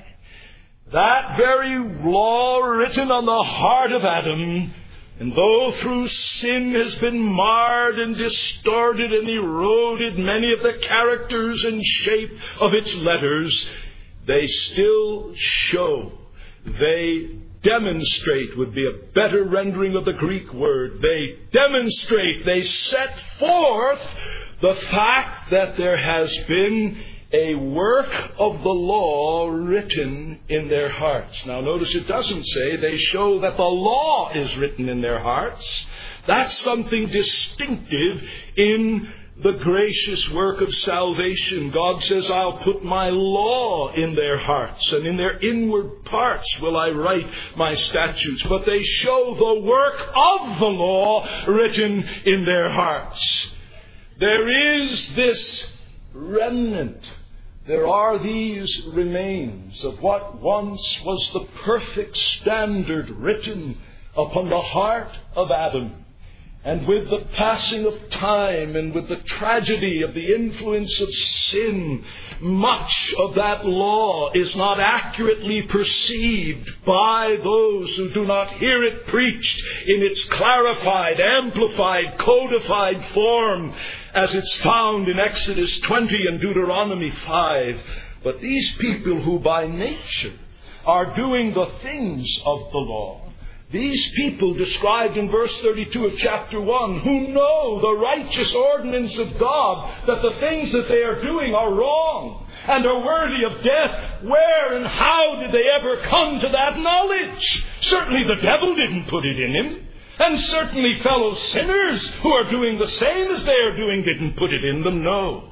that very law written on the heart of Adam, and though through sin has been marred and distorted and eroded many of the characters and shape of its letters, they still show, they demonstrate would be a better rendering of the Greek word. They demonstrate, they set forth the fact that there has been a work of the law written in their hearts. Now notice it doesn't say they show that the law is written in their hearts. That's something distinctive in the gracious work of salvation. God says, I'll put my law in their hearts, and in their inward parts will I write my statutes. But they show the work of the law written in their hearts. There is this remnant. There are these remains of what once was the perfect standard written upon the heart of Adam. And with the passing of time and with the tragedy of the influence of sin, much of that law is not accurately perceived by those who do not hear it preached in its clarified, amplified, codified form as it's found in Exodus 20 and Deuteronomy 5. But these people who by nature are doing the things of the law, these people described in verse 32 of chapter 1, who know the righteous ordinance of God, that the things that they are doing are wrong and are worthy of death. Where and how did they ever come to that knowledge? Certainly the devil didn't put it in him. And certainly fellow sinners who are doing the same as they are doing didn't put it in them. No.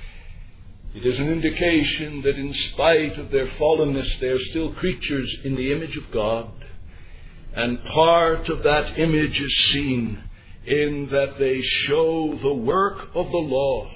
It is an indication that in spite of their fallenness, they are still creatures in the image of God. And part of that image is seen in that they show the work of the law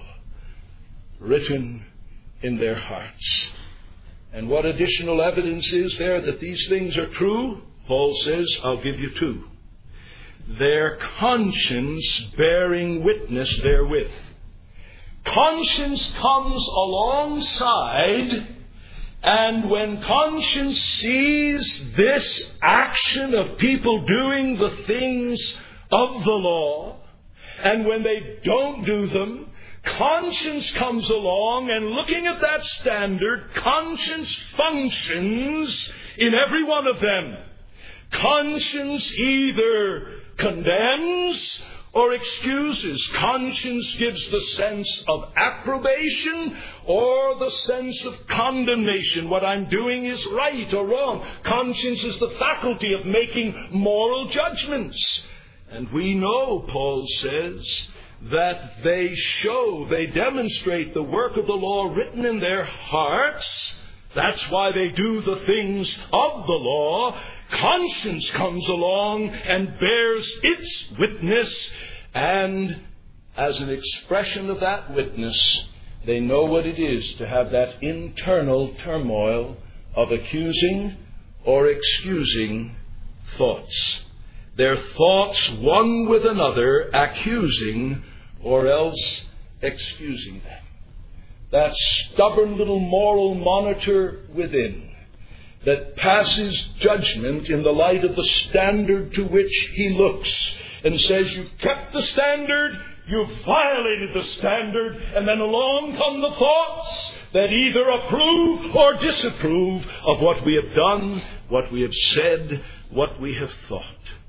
written in their hearts. And what additional evidence is there that these things are true? Paul says, I'll give you two. Their conscience bearing witness therewith. Conscience comes alongside And when conscience sees this action of people doing the things of the law, and when they don't do them, conscience comes along, and looking at that standard, conscience functions in every one of them. Conscience either condemns or excuses. Conscience gives the sense of approbation or the sense of condemnation. What I'm doing is right or wrong. Conscience is the faculty of making moral judgments. And we know, Paul says, that they demonstrate the work of the law written in their hearts. That's why they do the things of the law. Conscience comes along and bears its witness, and as an expression of that witness, they know what it is to have that internal turmoil of accusing or excusing thoughts. Their thoughts one with another, accusing or else excusing them. That stubborn little moral monitor within that passes judgment in the light of the standard to which he looks and says, you've kept the standard, you've violated the standard, and then along come the thoughts that either approve or disapprove of what we have done, what we have said, what we have thought.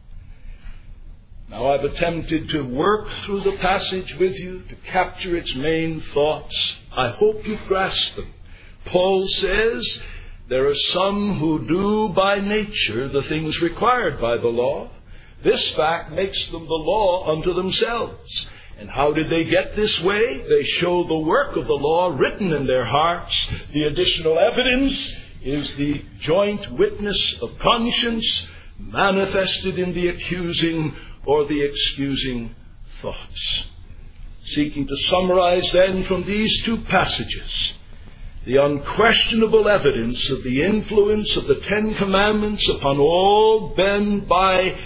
Now, I've attempted to work through the passage with you to capture its main thoughts. I hope you've grasped them. Paul says there are some who do by nature the things required by the law. This fact makes them the law unto themselves. And how did they get this way? They show the work of the law written in their hearts. The additional evidence is the joint witness of conscience manifested in the accusing or the excusing thoughts. Seeking to summarize then from these two passages the unquestionable evidence of the influence of the Ten Commandments upon all men by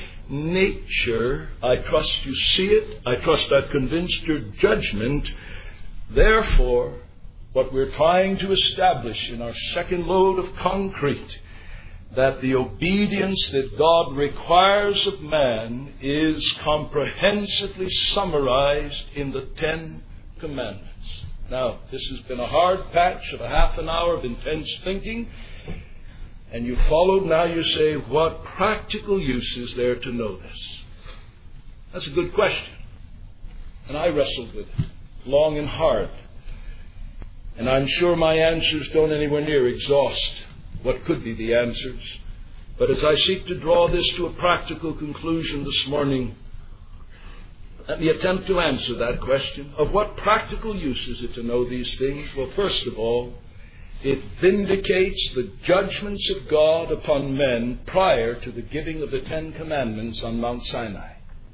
nature. I trust you see it. I trust I've convinced your judgment. Therefore, what we're trying to establish in our second load of concrete, that the obedience that God requires of man is comprehensively summarized in the Ten Commandments. Now, this has been a hard patch of a half an hour of intense thinking, and you followed. Now you say, what practical use is there to know this? That's a good question. And I wrestled with it long and hard. And I'm sure my answers don't anywhere near exhaust what could be the answers. But as I seek to draw this to a practical conclusion this morning, let me attempt to answer that question. Of what practical use is it to know these things? Well, first of all, it vindicates the judgments of God upon men prior to the giving of the Ten Commandments on Mount Sinai.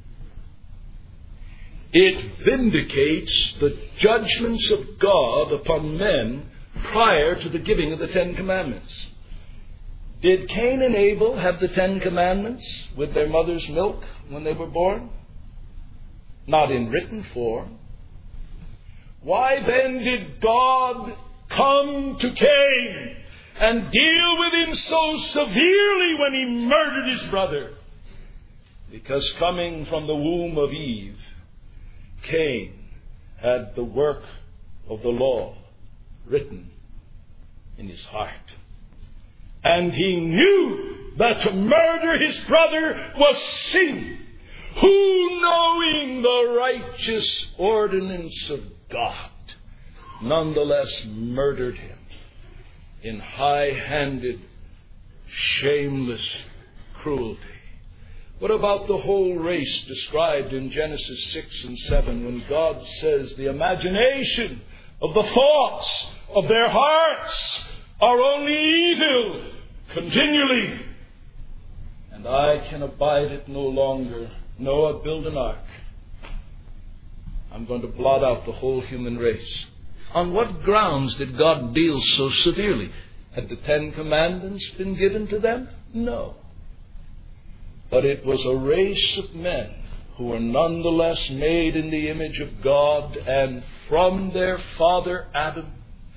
It vindicates the judgments of God upon men prior to the giving of the Ten Commandments. Did Cain and Abel have the Ten Commandments with their mother's milk when they were born? Not in written form. Why then did God come to Cain and deal with him so severely when he murdered his brother? Because coming from the womb of Eve, Cain had the work of the law written in his heart. And he knew that to murder his brother was sin. Who, knowing the righteous ordinance of God, nonetheless murdered him in high-handed, shameless cruelty. What about the whole race described in Genesis 6 and 7 when God says the imagination of the thoughts of their hearts are only evil continually, and I can abide it no longer. Noah, build an ark. I'm going to blot out the whole human race. On what grounds did God deal so severely? Had the Ten Commandments been given to them? No. But it was a race of men who were nonetheless made in the image of God, and from their father Adam,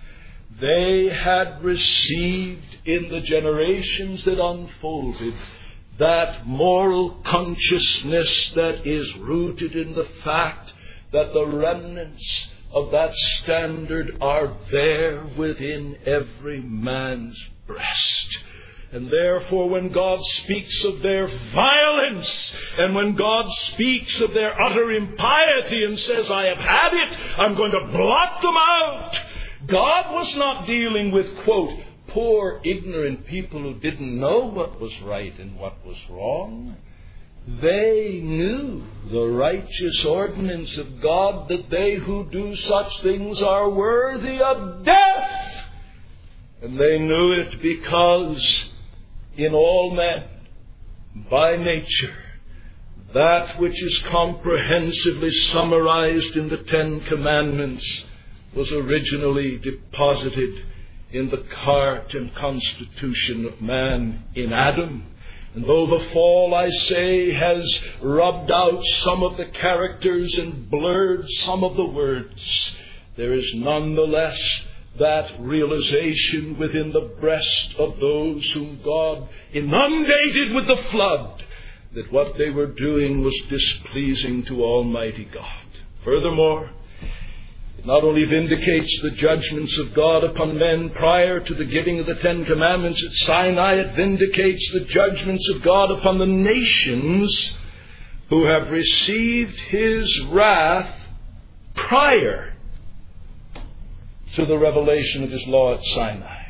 They had received in the generations that unfolded that moral consciousness that is rooted in the fact that the remnants of that standard are there within every man's breast. And therefore, when God speaks of their violence, and when God speaks of their utter impiety and says, I have had it, I'm going to blot them out, God was not dealing with, quote, poor, ignorant people who didn't know what was right and what was wrong. They knew the righteous ordinance of God, that they who do such things are worthy of death. And they knew it because in all men, by nature, that which is comprehensively summarized in the Ten Commandments was originally deposited in the heart and constitution of man in Adam. And though the fall, I say, has rubbed out some of the characters and blurred some of the words, there is nonetheless that realization within the breast of those whom God inundated with the flood, that what they were doing was displeasing to Almighty God. Furthermore, it not only vindicates the judgments of God upon men prior to the giving of the Ten Commandments at Sinai, it vindicates the judgments of God upon the nations who have received His wrath prior to the revelation of His law at Sinai.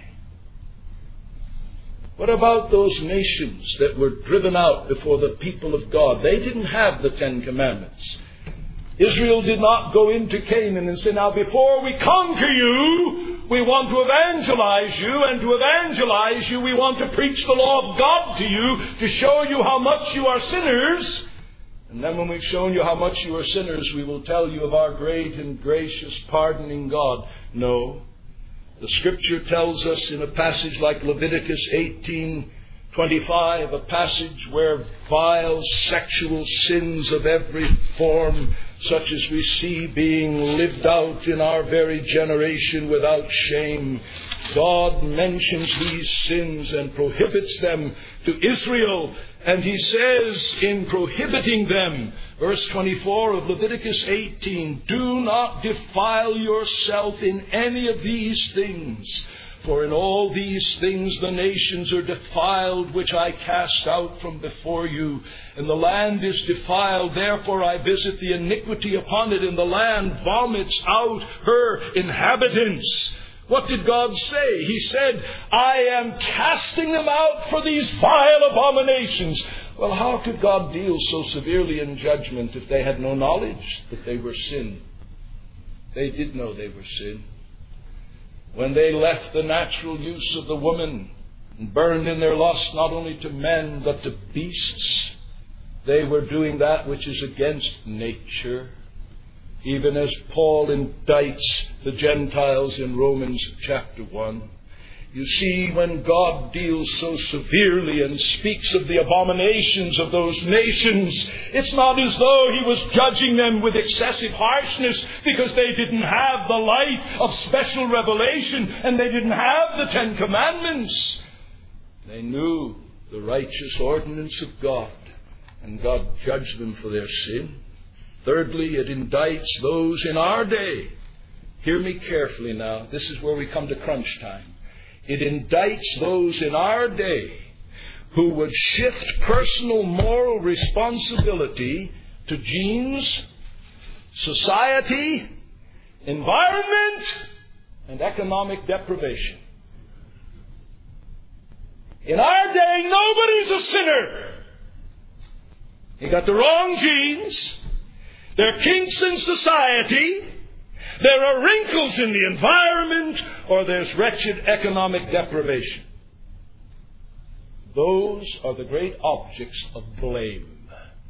What about those nations that were driven out before the people of God? They didn't have the Ten Commandments. Israel did not go into Canaan and say, now before we conquer you, we want to evangelize you, and to evangelize you, we want to preach the law of God to you, to show you how much you are sinners. And then when we've shown you how much you are sinners, we will tell you of our great and gracious pardoning God. No. The Scripture tells us in a passage like Leviticus 18:25, a passage where vile sexual sins of every form, such as we see being lived out in our very generation without shame, God mentions these sins and prohibits them to Israel. And He says in prohibiting them, verse 24 of Leviticus 18, do not defile yourself in any of these things. For in all these things the nations are defiled, which I cast out from before you. And the land is defiled, therefore I visit the iniquity upon it, and the land vomits out her inhabitants. What did God say? He said, I am casting them out for these vile abominations. Well, how could God deal so severely in judgment if they had no knowledge that they were sin? They did know they were sin. When they left the natural use of the woman and burned in their lust not only to men but to beasts, they were doing that which is against nature, even as Paul indicts the Gentiles in Romans chapter 1. You see, when God deals so severely and speaks of the abominations of those nations, it's not as though He was judging them with excessive harshness because they didn't have the light of special revelation and they didn't have the Ten Commandments. They knew the righteous ordinance of God, and God judged them for their sin. Thirdly, it indicts those in our day. Hear me carefully now. This is where we come to crunch time. It indicts those in our day who would shift personal moral responsibility to genes, society, environment, and economic deprivation. In our day, nobody's a sinner. You got the wrong genes. There are kinks in society. There are wrinkles in the environment, or there's wretched economic deprivation. Those are the great objects of blame.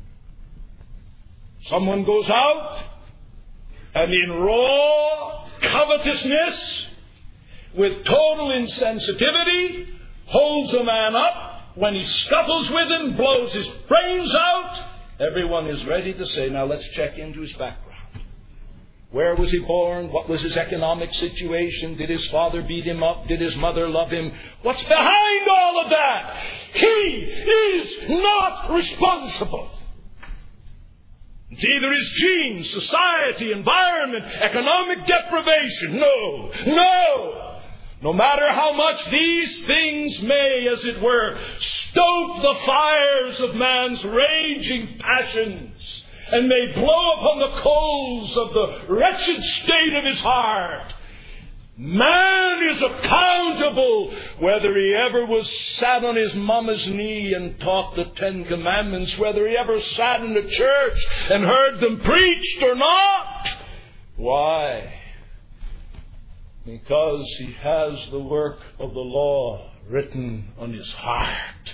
Someone goes out and in raw covetousness, with total insensitivity, holds a man up. When he scuffles with him, blows his brains out, everyone is ready to say, now let's check into his background. Where was he born? What was his economic situation? Did his father beat him up? Did his mother love him? What's behind all of that? He is not responsible. It's either his genes, society, environment, economic deprivation. No. No matter how much these things may, as it were, stoke the fires of man's raging passions, and may blow upon the coals of the wretched state of his heart, man is accountable whether he ever was sat on his mama's knee and taught the 10 Commandments, whether he ever sat in the church and heard them preached or not. Why? Because he has the work of the law written on his heart.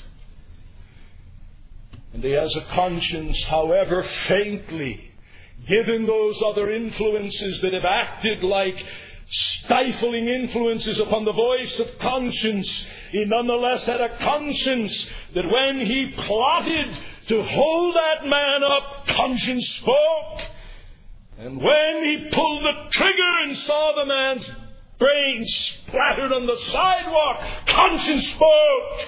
And he has a conscience, however faintly, given those other influences that have acted like stifling influences upon the voice of conscience. He nonetheless had a conscience that when he plotted to hold that man up, conscience spoke. And when he pulled the trigger and saw the man's brains splattered on the sidewalk, conscience spoke.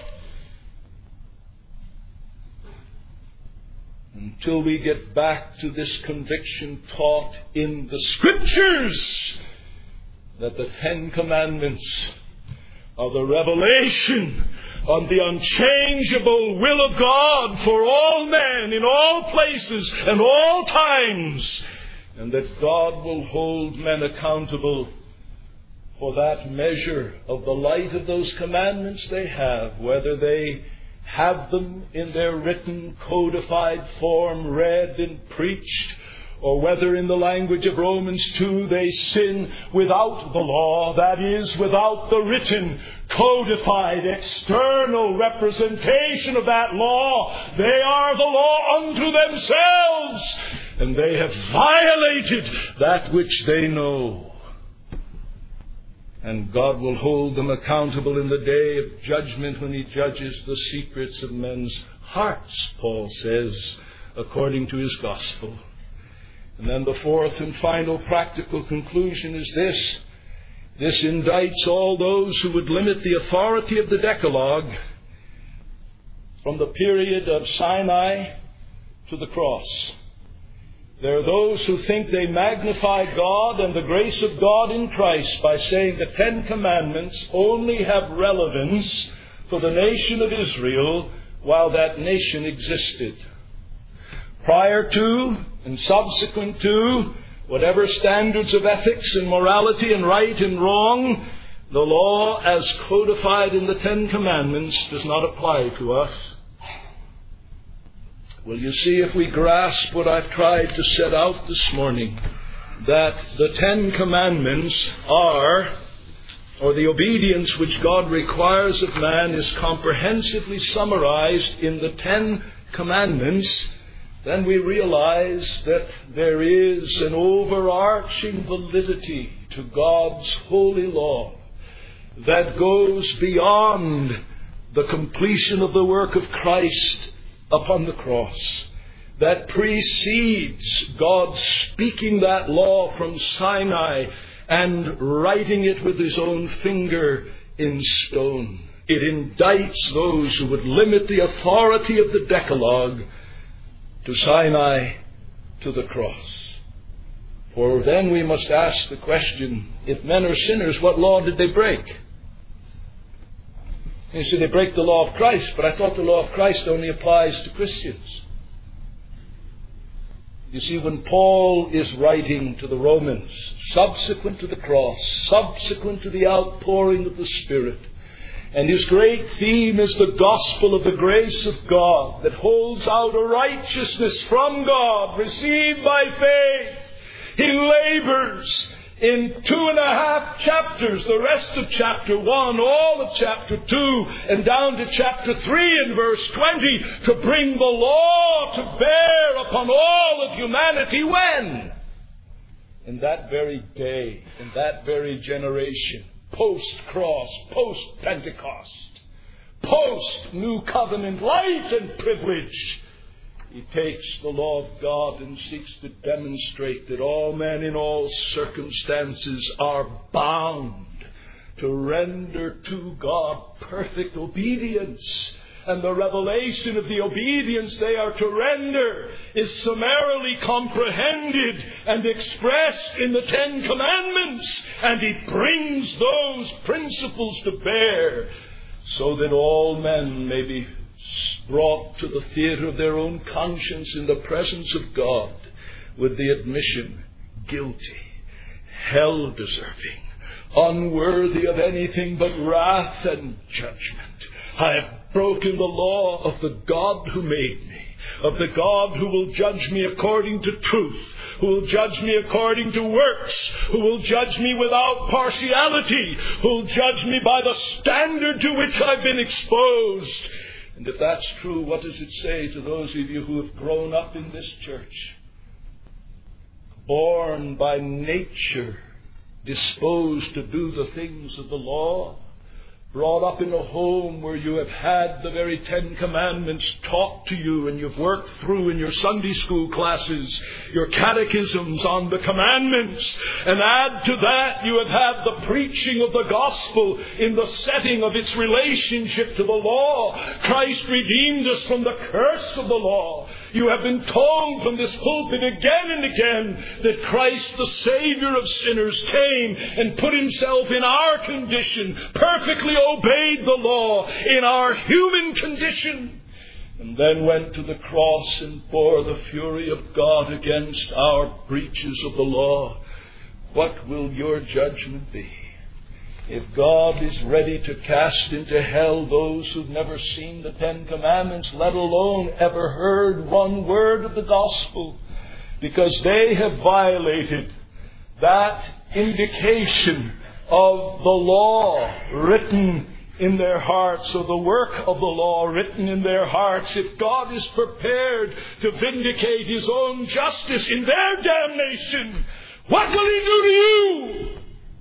Until we get back to this conviction taught in the Scriptures that the 10 Commandments are the revelation on the unchangeable will of God for all men in all places and all times, and that God will hold men accountable for that measure of the light of those commandments they have, whether they have them in their written, codified form, read and preached, or whether in the language of Romans 2 they sin without the law, that is, without the written, codified, external representation of that law. They are the law unto themselves, and they have violated that which they know. And God will hold them accountable in the day of judgment when He judges the secrets of men's hearts, Paul says, according to His gospel. And then the fourth and final practical conclusion is this. This indicts all those who would limit the authority of the Decalogue from the period of Sinai to the cross. There are those who think they magnify God and the grace of God in Christ by saying the 10 Commandments only have relevance for the nation of Israel while that nation existed. Prior to and subsequent to whatever standards of ethics and morality and right and wrong, the law as codified in the 10 Commandments does not apply to us. Well, you see, if we grasp what I've tried to set out this morning, that the 10 Commandments are, or the obedience which God requires of man is comprehensively summarized in the 10 Commandments, then we realize that there is an overarching validity to God's holy law that goes beyond the completion of the work of Christ upon the cross, that precedes God speaking that law from Sinai and writing it with His own finger in stone. It indicts those who would limit the authority of the Decalogue to Sinai, to the cross. For then we must ask the question, if men are sinners, what law did they break? And you say they break the law of Christ, but I thought the law of Christ only applies to Christians. You see, when Paul is writing to the Romans, subsequent to the cross, subsequent to the outpouring of the Spirit, and his great theme is the gospel of the grace of God that holds out a righteousness from God received by faith, he labors in 2.5 chapters, the rest of chapter 1, all of chapter 2, and down to chapter 3 in verse 20, to bring the law to bear upon all of humanity. When? In that very day, in that very generation, post-cross, post-Pentecost, post-New Covenant light and privilege, He takes the law of God and seeks to demonstrate that all men in all circumstances are bound to render to God perfect obedience. And the revelation of the obedience they are to render is summarily comprehended and expressed in the Ten Commandments. And He brings those principles to bear so that all men may be brought to the theater of their own conscience in the presence of God with the admission, guilty, hell-deserving, unworthy of anything but wrath and judgment. I have broken the law of the God who made me, of the God who will judge me according to truth, who will judge me according to works, who will judge me without partiality, who will judge me by the standard to which I've been exposed. And if that's true, what does it say to those of you who have grown up in this church, born by nature, disposed to do the things of the law, brought up in a home where you have had the very Ten Commandments taught to you, and you've worked through in your Sunday school classes your catechisms on the commandments, and add to that you have had the preaching of the gospel in the setting of its relationship to the law. Christ redeemed us from the curse of the law. You have been told from this pulpit again and again that Christ, the Savior of sinners, came and put Himself in our condition, perfectly obeyed the law in our human condition, and then went to the cross and bore the fury of God against our breaches of the law. What will your judgment be? If God is ready to cast into hell those who've never seen the Ten Commandments, let alone ever heard one word of the gospel, because they have violated that indication of the law written in their hearts, or the work of the law written in their hearts, if God is prepared to vindicate His own justice in their damnation, what will He do to you?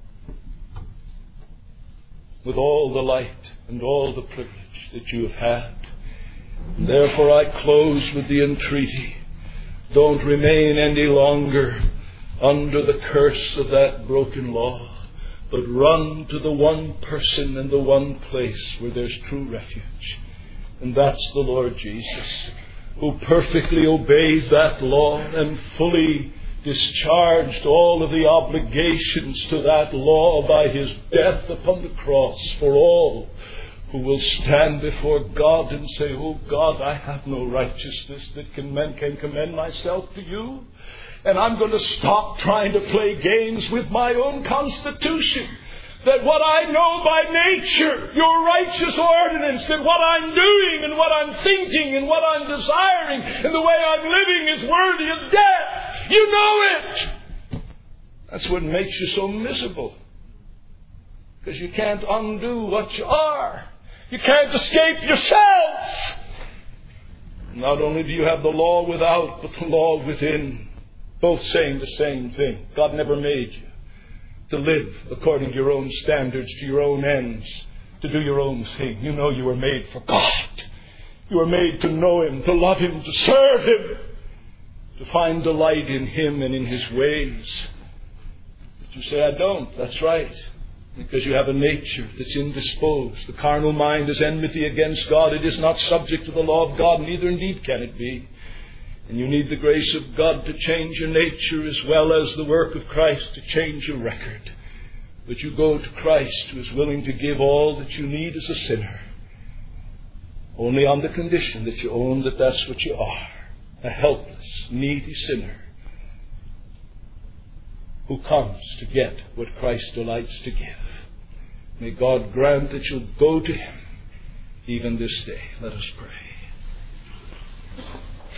With all the light and all the privilege that you have had. And therefore I close with the entreaty, don't remain any longer under the curse of that broken law, but run to the one person and the one place where there's true refuge. And that's the Lord Jesus, who perfectly obeyed that law and fully discharged all of the obligations to that law by His death upon the cross for all who will stand before God and say, "Oh God, I have no righteousness that can commend myself to you. And I'm going to stop trying to play games with my own constitution. That what I know by nature, your righteous ordinance, that what I'm doing and what I'm thinking and what I'm desiring and the way I'm living is worthy of death. You know it." That's what makes you so miserable. Because you can't undo what you are. You can't escape yourself. Not only do you have the law without, but the law within. Both saying the same thing. God never made you to live according to your own standards, to your own ends, to do your own thing. You know you were made for God. You were made to know Him, to love Him, to serve Him, to find delight in Him and in His ways. But you say, "I don't." That's right. Because you have a nature that's indisposed. The carnal mind is enmity against God. It is not subject to the law of God, neither indeed can it be. And you need the grace of God to change your nature as well as the work of Christ to change your record. But you go to Christ, who is willing to give all that you need as a sinner, only on the condition that you own that that's what you are, a helpless, needy sinner who comes to get what Christ delights to give. May God grant that you'll go to Him even this day. Let us pray.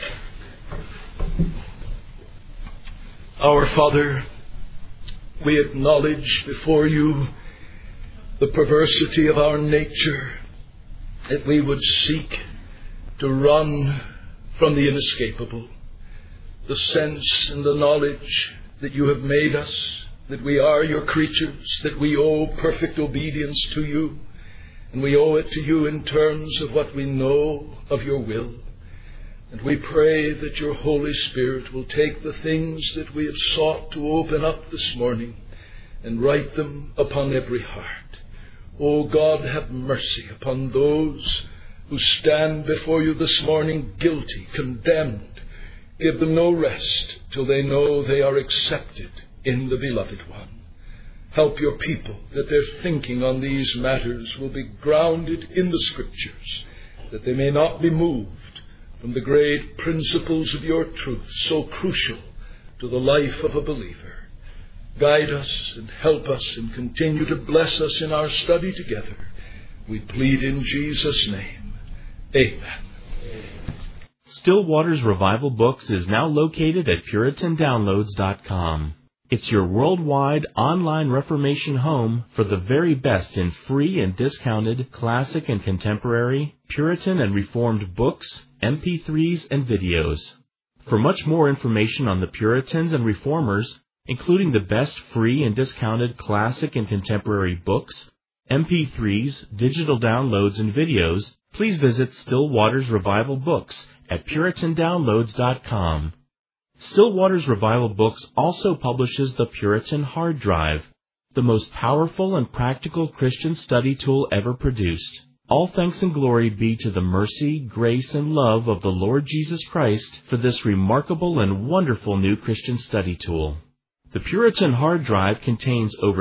Our Father, we acknowledge before You the perversity of our nature, that we would seek to run from the inescapable, the sense and the knowledge that You have made us, that we are Your creatures, that we owe perfect obedience to You, and we owe it to You in terms of what we know of Your will. And we pray that your Holy Spirit will take the things that we have sought to open up this morning and write them upon every heart. O God, have mercy upon those who stand before you this morning guilty, condemned. Give them no rest till they know they are accepted in the Beloved One. Help your people that their thinking on these matters will be grounded in the Scriptures, that they may not be moved from the great principles of your truth, so crucial to the life of a believer. Guide us and help us and continue to bless us in our study together. We plead in Jesus' name. Amen. Still Waters Revival Books is now located at PuritanDownloads.com. It's your worldwide online Reformation home for the very best in free and discounted classic and contemporary, Puritan and Reformed books, MP3s, and videos. For much more information on the Puritans and Reformers, including the best free and discounted classic and contemporary books, MP3s, digital downloads, and videos, please visit Still Waters Revival Books at PuritanDownloads.com. Still Waters Revival Books also publishes the Puritan Hard Drive, the most powerful and practical Christian study tool ever produced. All thanks and glory be to the mercy, grace, and love of the Lord Jesus Christ for this remarkable and wonderful new Christian study tool. The Puritan Hard Drive contains over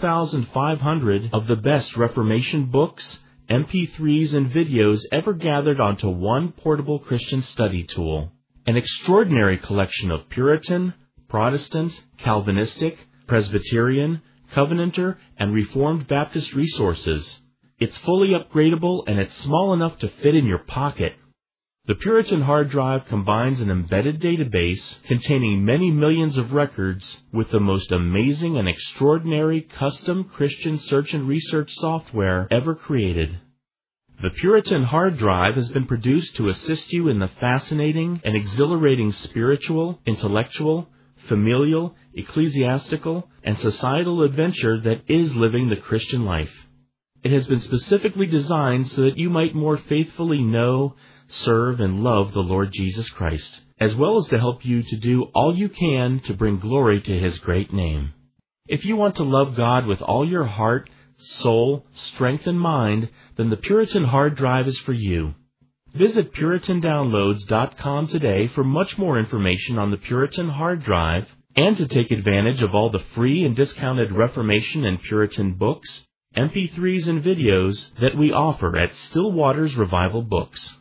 12,500 of the best Reformation books, MP3s, and videos ever gathered onto one portable Christian study tool. An extraordinary collection of Puritan, Protestant, Calvinistic, Presbyterian, Covenanter, and Reformed Baptist resources. It's fully upgradable and it's small enough to fit in your pocket. The Puritan Hard Drive combines an embedded database containing many millions of records with the most amazing and extraordinary custom Christian search and research software ever created. The Puritan Hard Drive has been produced to assist you in the fascinating and exhilarating spiritual, intellectual, familial, ecclesiastical, and societal adventure that is living the Christian life. It has been specifically designed so that you might more faithfully know, serve, and love the Lord Jesus Christ, as well as to help you to do all you can to bring glory to His great name. If you want to love God with all your heart, soul, strength, and mind, then the Puritan Hard Drive is for you. Visit PuritanDownloads.com today for much more information on the Puritan Hard Drive and to take advantage of all the free and discounted Reformation and Puritan books, MP3s, and videos that we offer at Still Waters Revival Books.